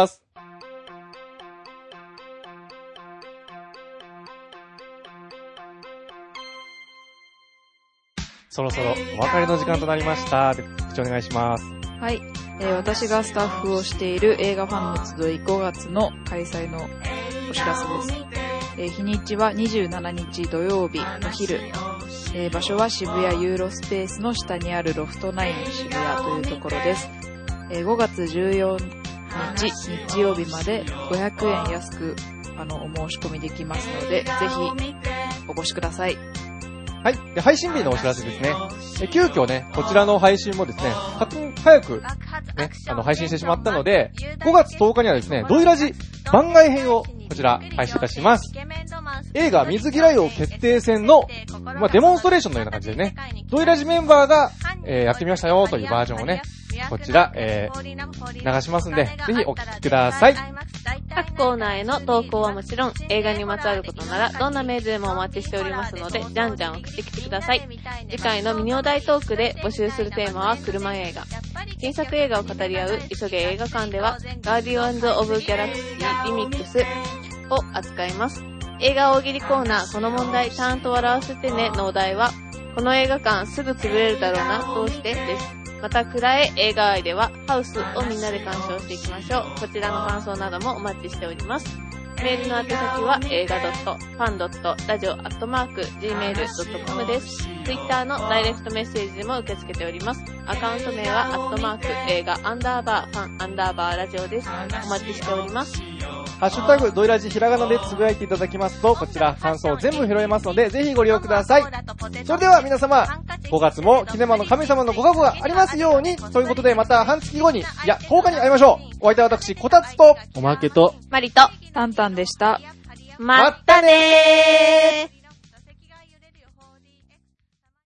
そろそろお別れの時間となりました。で、告知お願いします。
はい、えー私がスタッフをしている映画ファンの集いごがつの開催のお知らせです。えー日にちはにじゅうしちにち土曜日の昼。えー場所は渋谷ユーロスペースの下にあるロフトナイン渋谷というところです。えーごがつじゅうよっか日曜日までごひゃくえん安くあのお申し込みできますので、ぜひお越しください。
はい。で、配信日のお知らせですね。え急遽ね、こちらの配信もですね、か早くね、あの、配信してしまったので、ごがつとおかにはですね、ドイラジ番外編をこちら配信いたします。映画水嫌い王決定戦の、まあ、デモンストレーションのような感じでね、ドイラジメンバーが、えー、やってみましたよというバージョンをね、こちら、えー、流しますんで、ぜひお聞きください。
各コーナーへの投稿はもちろん、映画にまつわることなら、どんなメールでもお待ちしておりますので、じゃんじゃん送ってきてください。次回のミニオ大トークで募集するテーマは車映画。新作映画を語り合う急げ映画館では、ガーディアンズ・オブ・ギャラクシー・リミックスを扱います。映画大喜利コーナー、この問題、ちゃんと笑わせてねのお題は、この映画館すぐ潰れるだろうな、どうしてです。また、暗い映画愛では、ハウスをみんなで鑑賞していきましょう。こちらの感想などもお待ちしております。メールの宛先は、映画 .ファン .ラジオ アットマーク ジーメール ドットコム です。Twitter のダイレクトメッセージでも受け付けております。アカウント名は、アットマーク映画アンダーバーファンアンダーバーラジオです。お待ちしております。
ハッシュタグ、ドイラジひらがなでつぶやいていただきますと、こちら感想全部拾えますので、ぜひご利用ください。それでは皆様、ごがつもキネマの神様のご加護がありますように、ということでまた半月後に、いや、とおかに会いましょう。お相手は私、こたつと、
おまけと、
マリと、
タンタンでした。
まったねー